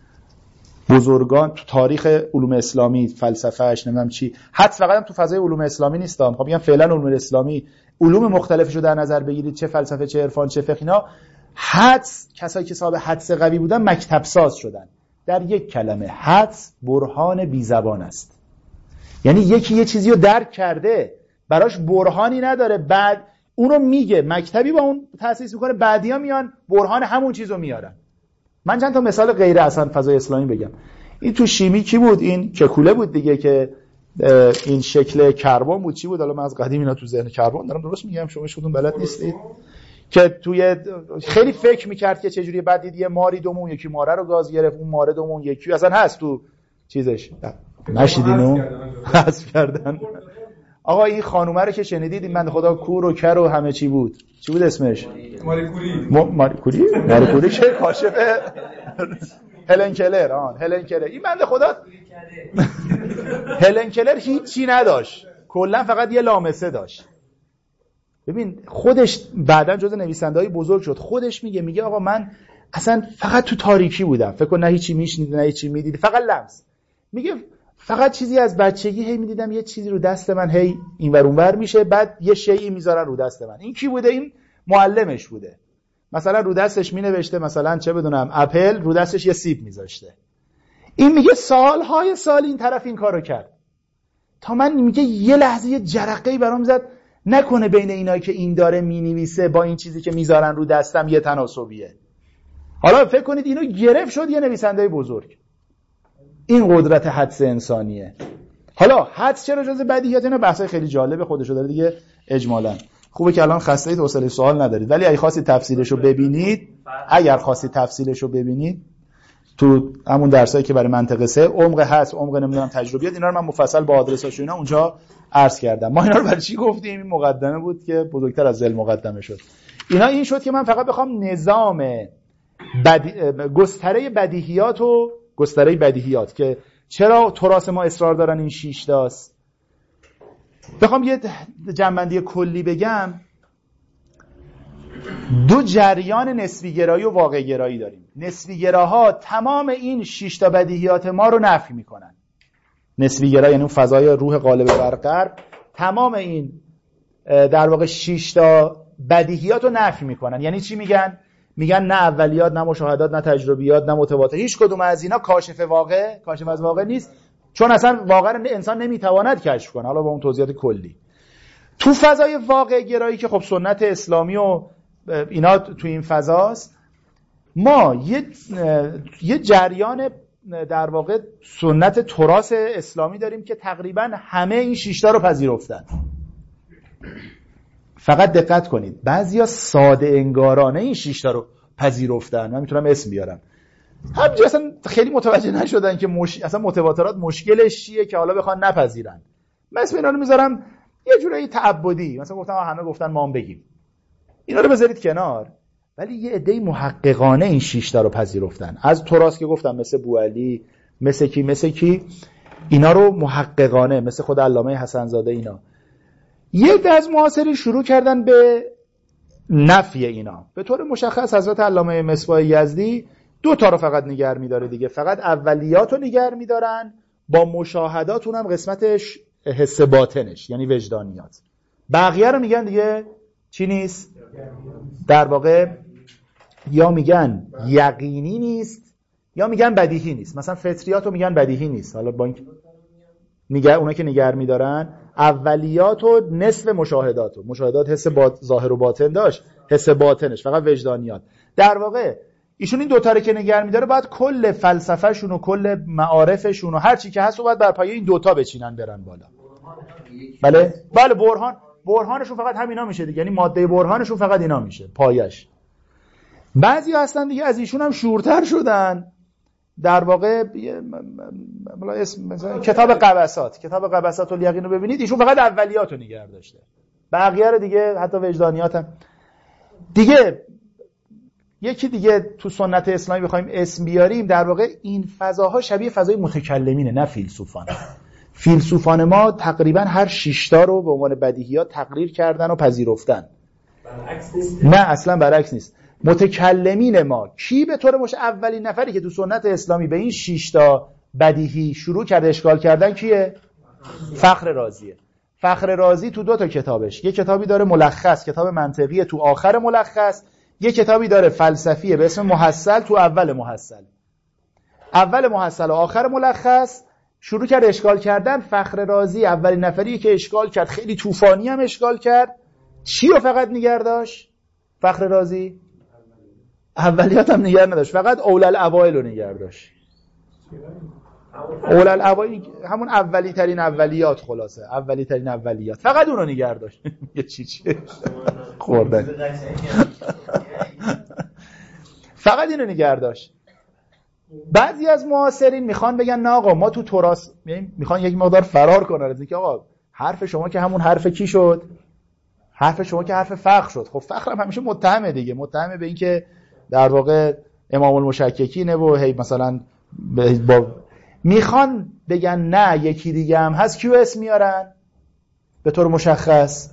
بزرگان تو تاریخ علوم اسلامی، فلسفهش، نمیدونم چی، حدس فقط هم تو فضای علوم اسلامی نیستم. خب میگم فعلا علوم اسلامی علوم مختلفشو در نظر بگیرید، چه فلسفه، چه عرفان، چه فقه، اینا حدس، کسایی که صاحب حدس قوی بودن مکتب ساز شدن. در یک کلمه حدس برهان بی زبان است. یعنی یکی یه چیزی رو درک کرده، براش برهانی نداره، بعد اونو میگه، مکتبی با اون تأسیس میکنه، بعدیا میان برهان همون چیزو میارن. من چند تا مثال غیر اصلا فضای اسلامی بگم. این تو شیمی کی بود؟ این ککوله بود دیگه، که این شکل کربن بود. چی بود؟ حالا من از قدیم اینا تو ذهن کربن دارم، درست میگم؟ شما خودتون بلد نیستید که توی خیلی فکر میکرد که چجوریه، بعد دید یه ماری دومون یکی ماره رو گاز گرفت، اون ماره دومون یکی اصلا هست تو چیزش، نشیدینو حذف کردن. آقا این خانومه رو که شنیدید، این بنده خدا کور و کر و همه چی بود، چی بود اسمش؟ ماری کوری که کاشف هلن کلر. هلن کلر. این بنده خدا هلن کلر هیچی نداشت، کلا فقط یه لامسه داشت. ببین خودش بعداً جزو نویسنده‌های بزرگ شد، خودش میگه آقا من اصلا فقط تو تاریکی بودم، فکر کن نه هیچی میشنید نه هیچی میدید، فقط لمس. میگه فقط چیزی از بچگی هی میدیدم یه چیزی رو دست من هی اینور اونور میشه، بعد یه شیئی میذارن رو دست من. این کی بوده؟ این معلمش بوده. مثلا رو دستش مینوشته مثلا چه بدونم اپل، رو دستش یه سیب میذاشته. این میگه سالهای سال این طرف این کارو کرد، تا من میگه یه لحظه یه جرقه‌ای برام زد، نکنه بین اینایی که این داره مینویسه با این چیزی که میذارن رو دستم یه تناسبیه. حالا فکر کنید اینو گرفت شد یه نویسنده بزرگ. این قدرت حدس انسانیه. حالا حدس چرا جزء بدیهیات؟ اینا بحثای خیلی جالب خودشو داره دیگه. اجمالاً خوبه که الان خسته‌اید، حوصله سوال ندارید، ولی اگه خواستید تفصیلشو ببینید، تو همون درسایی که برای منطقه 3 عمق حدس، عمق نمیدونم تجربیات، اینا رو من مفصل با آدرساش و اینا اونجا عرض کردم. ما اینا رو برای چی گفتیم؟ این مقدمه بود که بزرگتر از ذل مقدمه شد. اینا این شد که من فقط بخوام نظام گستره بدیهیات که چرا تراث ما اصرار دارن این 6 تاست، بخوام یه جنبندی کلی بگم. دو جریان نسبی گرایی و واقع گرایی داریم. نسبی گراها تمام این 6 تا بدیهیات ما رو نفی میکنن. نسبی گرا یعنی اون فضای روح غالب بر غرب، تمام این در واقع 6 تا بدیهیات رو نفی میکنن. یعنی چی میگن؟ میگن نه اولیات، نه مشاهدات، نه تجربیات، نه متواتر، هیچ کدوم از اینا کاشف از واقع نیست، چون اصلا واقعا انسان نمیتواند کشف کنه. حالا با اون توضیحات کلی تو فضای واقع گرایی که خب سنت اسلامی و اینا تو این فضاست، ما یه جریان در واقع سنت تراث اسلامی داریم که تقریبا همه این 6 تا رو پذیرفتن. فقط دقت کنید بعضیا ساده انگارانه این 6 تا رو پذیرفتن. من میتونم اسم بیارم، همینجا اصلا خیلی متوجه نشدن که اصلا متواترات مشکلش چیه که حالا بخوان نپذیرن. من اسم اینا رو میذارم یه جورایی تعبدی، مثلا گفتم همه گفتن ما هم بگیم، اینا رو بذارید کنار. ولی یه عده محققانه این 6 تا رو پذیرفتن. از تراث که گفتم مثل بوعلی، مثل کی اینا رو محققانه، مثل خود علامه حسن زاده اینا. یه عده از معاصرین شروع کردن به نفی اینا. به طور مشخص حضرت علامه مصباح یزدی 2 تا رو فقط نگه می‌داره دیگه، فقط اولیات رو نگه می‌دارن، با مشاهداتون هم قسمتش حس باطنش یعنی وجدانیات. بقیه رو میگن دیگه چی نیست؟ در واقع یا میگن یقینی نیست یا میگن بدیهی نیست. مثلا فطریات رو میگن بدیهی نیست. حالا با این اونا که نگه می‌دارن اولیات و نصف مشاهدات حس ظاهر و باطن داشت، حس باطنش فقط وجدانیات. در واقع ایشون این 2 تا رو که نگه می‌داره باید کل فلسفه‌شون و کل معارفشون و هر چی که هست رو باید بر پایه این 2 تا بچینن برن بالا. بله برهانشون فقط همینا میشه دیگه، یعنی ماده برهانشون فقط اینا میشه پایش. بعضی هستن دیگه از ایشون هم شورتر شدن. در واقع اسم مثلا کتاب قبسات الیقین رو ببینید، ایشون فقط اولیات رو نگه داشته، بقیه رو دیگه حتی وجدانیات هم دیگه. یکی دیگه تو سنت اسلامی بخوایم اسم بیاریم، در واقع این فضاها شبیه فضای متکلمینه نه فیلسوفان. فیلسوفان ما تقریبا هر 6 تا رو به عنوان بدیهیات تقریر کردن و پذیرفتن. نه اصلا برعکس نیست. متکلمین ما کی به طور اولین نفری که تو سنت اسلامی به این 6 تا بدیهی شروع کرده اشکال کردن کیه؟ فخر رازیه. فخر رازی تو 2 تا کتابش، یه کتابی داره ملخص، کتاب منطقی، تو آخر ملخص، یه کتابی داره فلسفیه به اسم محصل، تو اول محصل و آخر ملخص شروع کرد اشکال کردن. فخر رازی اولین نفریه که اشکال کرد، خیلی طوفانی هم اشکال کرد. چی رو فقط نگه داشت؟ فخر رازی اولیات هم نگه نداشت، فقط اولوائل رو نگه داشت. اولوائل همون اولی ترین اولیات، خلاصه اولی ترین اولیات، فقط اون رو نگه داشت. یه چی خوردن فقط اینو نگه داشت. بعضی از معاصرین میخوان بگن نه آقا ما تو تراث، میخوان یک مقدار فرار کنن از اینکه آقا حرف شما که همون حرف کی شد؟ حرف شما که حرف فخر شد. خب فخر هم همیشه متهمه دیگه، متهمه به اینکه در واقع امام المشککینه و هی مثلا میخوان بگن نه یکی دیگه هم هست. کیو اسم میارن به طور مشخص؟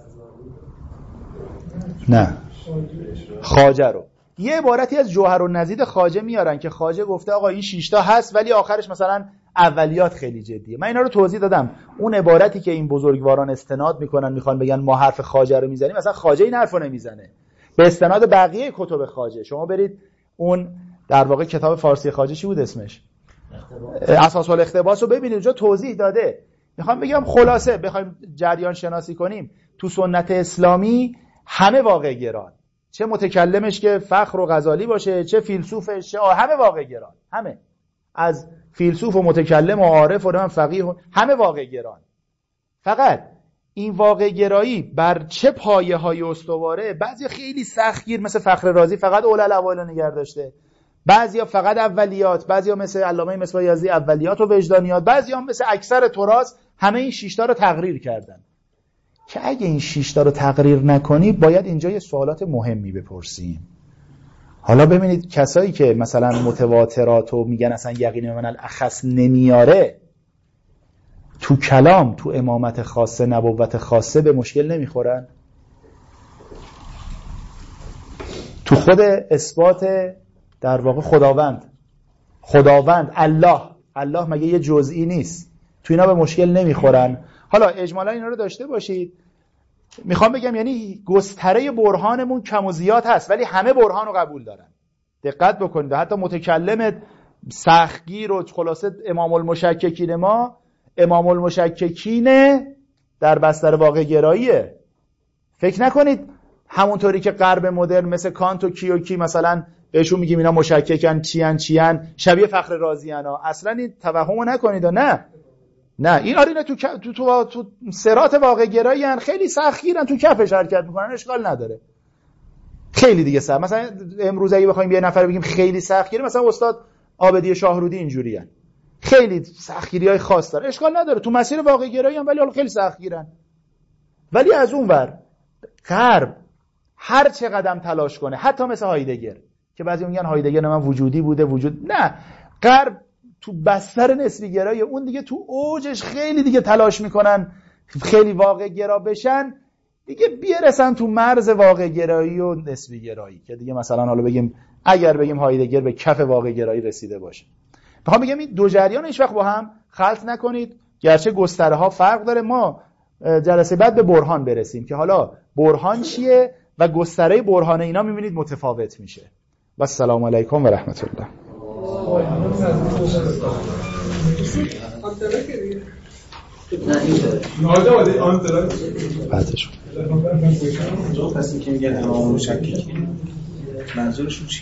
نه خواجه رو. یه عبارتی از جوهر النزید خواجه میارن که خواجه گفته آقا این 6 تا هست ولی آخرش مثلا اولیات خیلی جدیه. من اینا رو توضیح دادم. اون عبارتی که این بزرگواران استناد میکنن میخوان بگن ما حرف خواجه رو میزنیم، مثلا خواجه این حرفو نمیزنه. به استناد بقیه کتب خواجه شما برید اون در واقع کتاب فارسی خواجه چی بود اسمش؟ اساس الاقتباس رو ببینید، اونجا توضیح داده. میخوام بگم خلاصه بخوایم جریان شناسی کنیم، تو سنت اسلامی همه واقع گران، چه متکلمش که فخر و غزالی باشه، چه فیلسوفش، چه همه واقع گران، همه از فیلسوف و متکلم و عارف و فقیه و همه واقع گران. فقط این واقع گرایی بر چه پایه های استواره؟ بعضی خیلی سختگیر مثل فخر رازی فقط اولوائل نگه داشته، بعضیا فقط اولیات، بعضیا مثل علامه مصباح یزدی اولیات و وجدانیات، بعضیا مثل اکثر تراث همه این 6 تا رو تقریر کردن. که اگه این 6 تا رو تقریر نکنی باید اینجا یه سوالات مهمی بپرسیم. حالا ببینید کسایی که مثلا متواترات و میگن اصلا یقین من الاخص نمیاره، تو کلام، تو امامت خاصه، نبوت خاصه به مشکل نمیخورن؟ تو خود اثبات در واقع خداوند الله مگه یه جزئی نیست؟ تو اینا به مشکل نمیخورن. حالا اجمالا اینا رو داشته باشید. میخوام بگم یعنی گستره برهانمون کم و زیاد هست ولی همه برهان رو قبول دارن. دقت بکنید. حتی متکلم سختگیر و خلاصه امام المشککین در بستر واقع گراییه. فکر نکنید همونطوری که غرب مدرن مثل کانت و کی مثلا بهشون میگیم اینا مشککن چیان شبیه فخر رازیان ها، اصلا این توهمو نکنید. نه این اینا تو صراط واقع گرایی هن، خیلی سختگیرن، تو کفش حرکت میکنن، اشکال نداره. خیلی دیگه سخت. مثلا امروز اگه بخوایم یه نفر بگیم خیلی سختگیره، مثلا استاد عابدی شاهرودی اینجوریان، خیلی سختگیری‌های خاص داره، اشکال نداره، تو مسیر واقع گرایی هم، ولی حالا خیلی سختگیرن. ولی از اون ور غرب هر چه قدم تلاش کنه، حتی مثل هایدگر که بعضی میگن هایدگر من وجودی بوده، نه، غرب تو بستر نسبی گرایی اون دیگه تو اوجش خیلی دیگه تلاش میکنن خیلی واقع گرا بشن دیگه، برسن تو مرز واقع گرایی و نسبی گرایی که دیگه مثلا حالا بگیم اگر بگیم هایدگر به کف واقع گرایی رسیده باشه. میخوام بگم این دو جریان هیچ وقت با هم خلط نکنید، گرچه گستره ها فرق داره. ما جلسه بعد به برهان برسیم که حالا برهان چیه و گستره برهان اینا میبینید متفاوت میشه. و السلام علیکم و رحمت الله. بعدش پس این که میگن امام مشککی منظورشون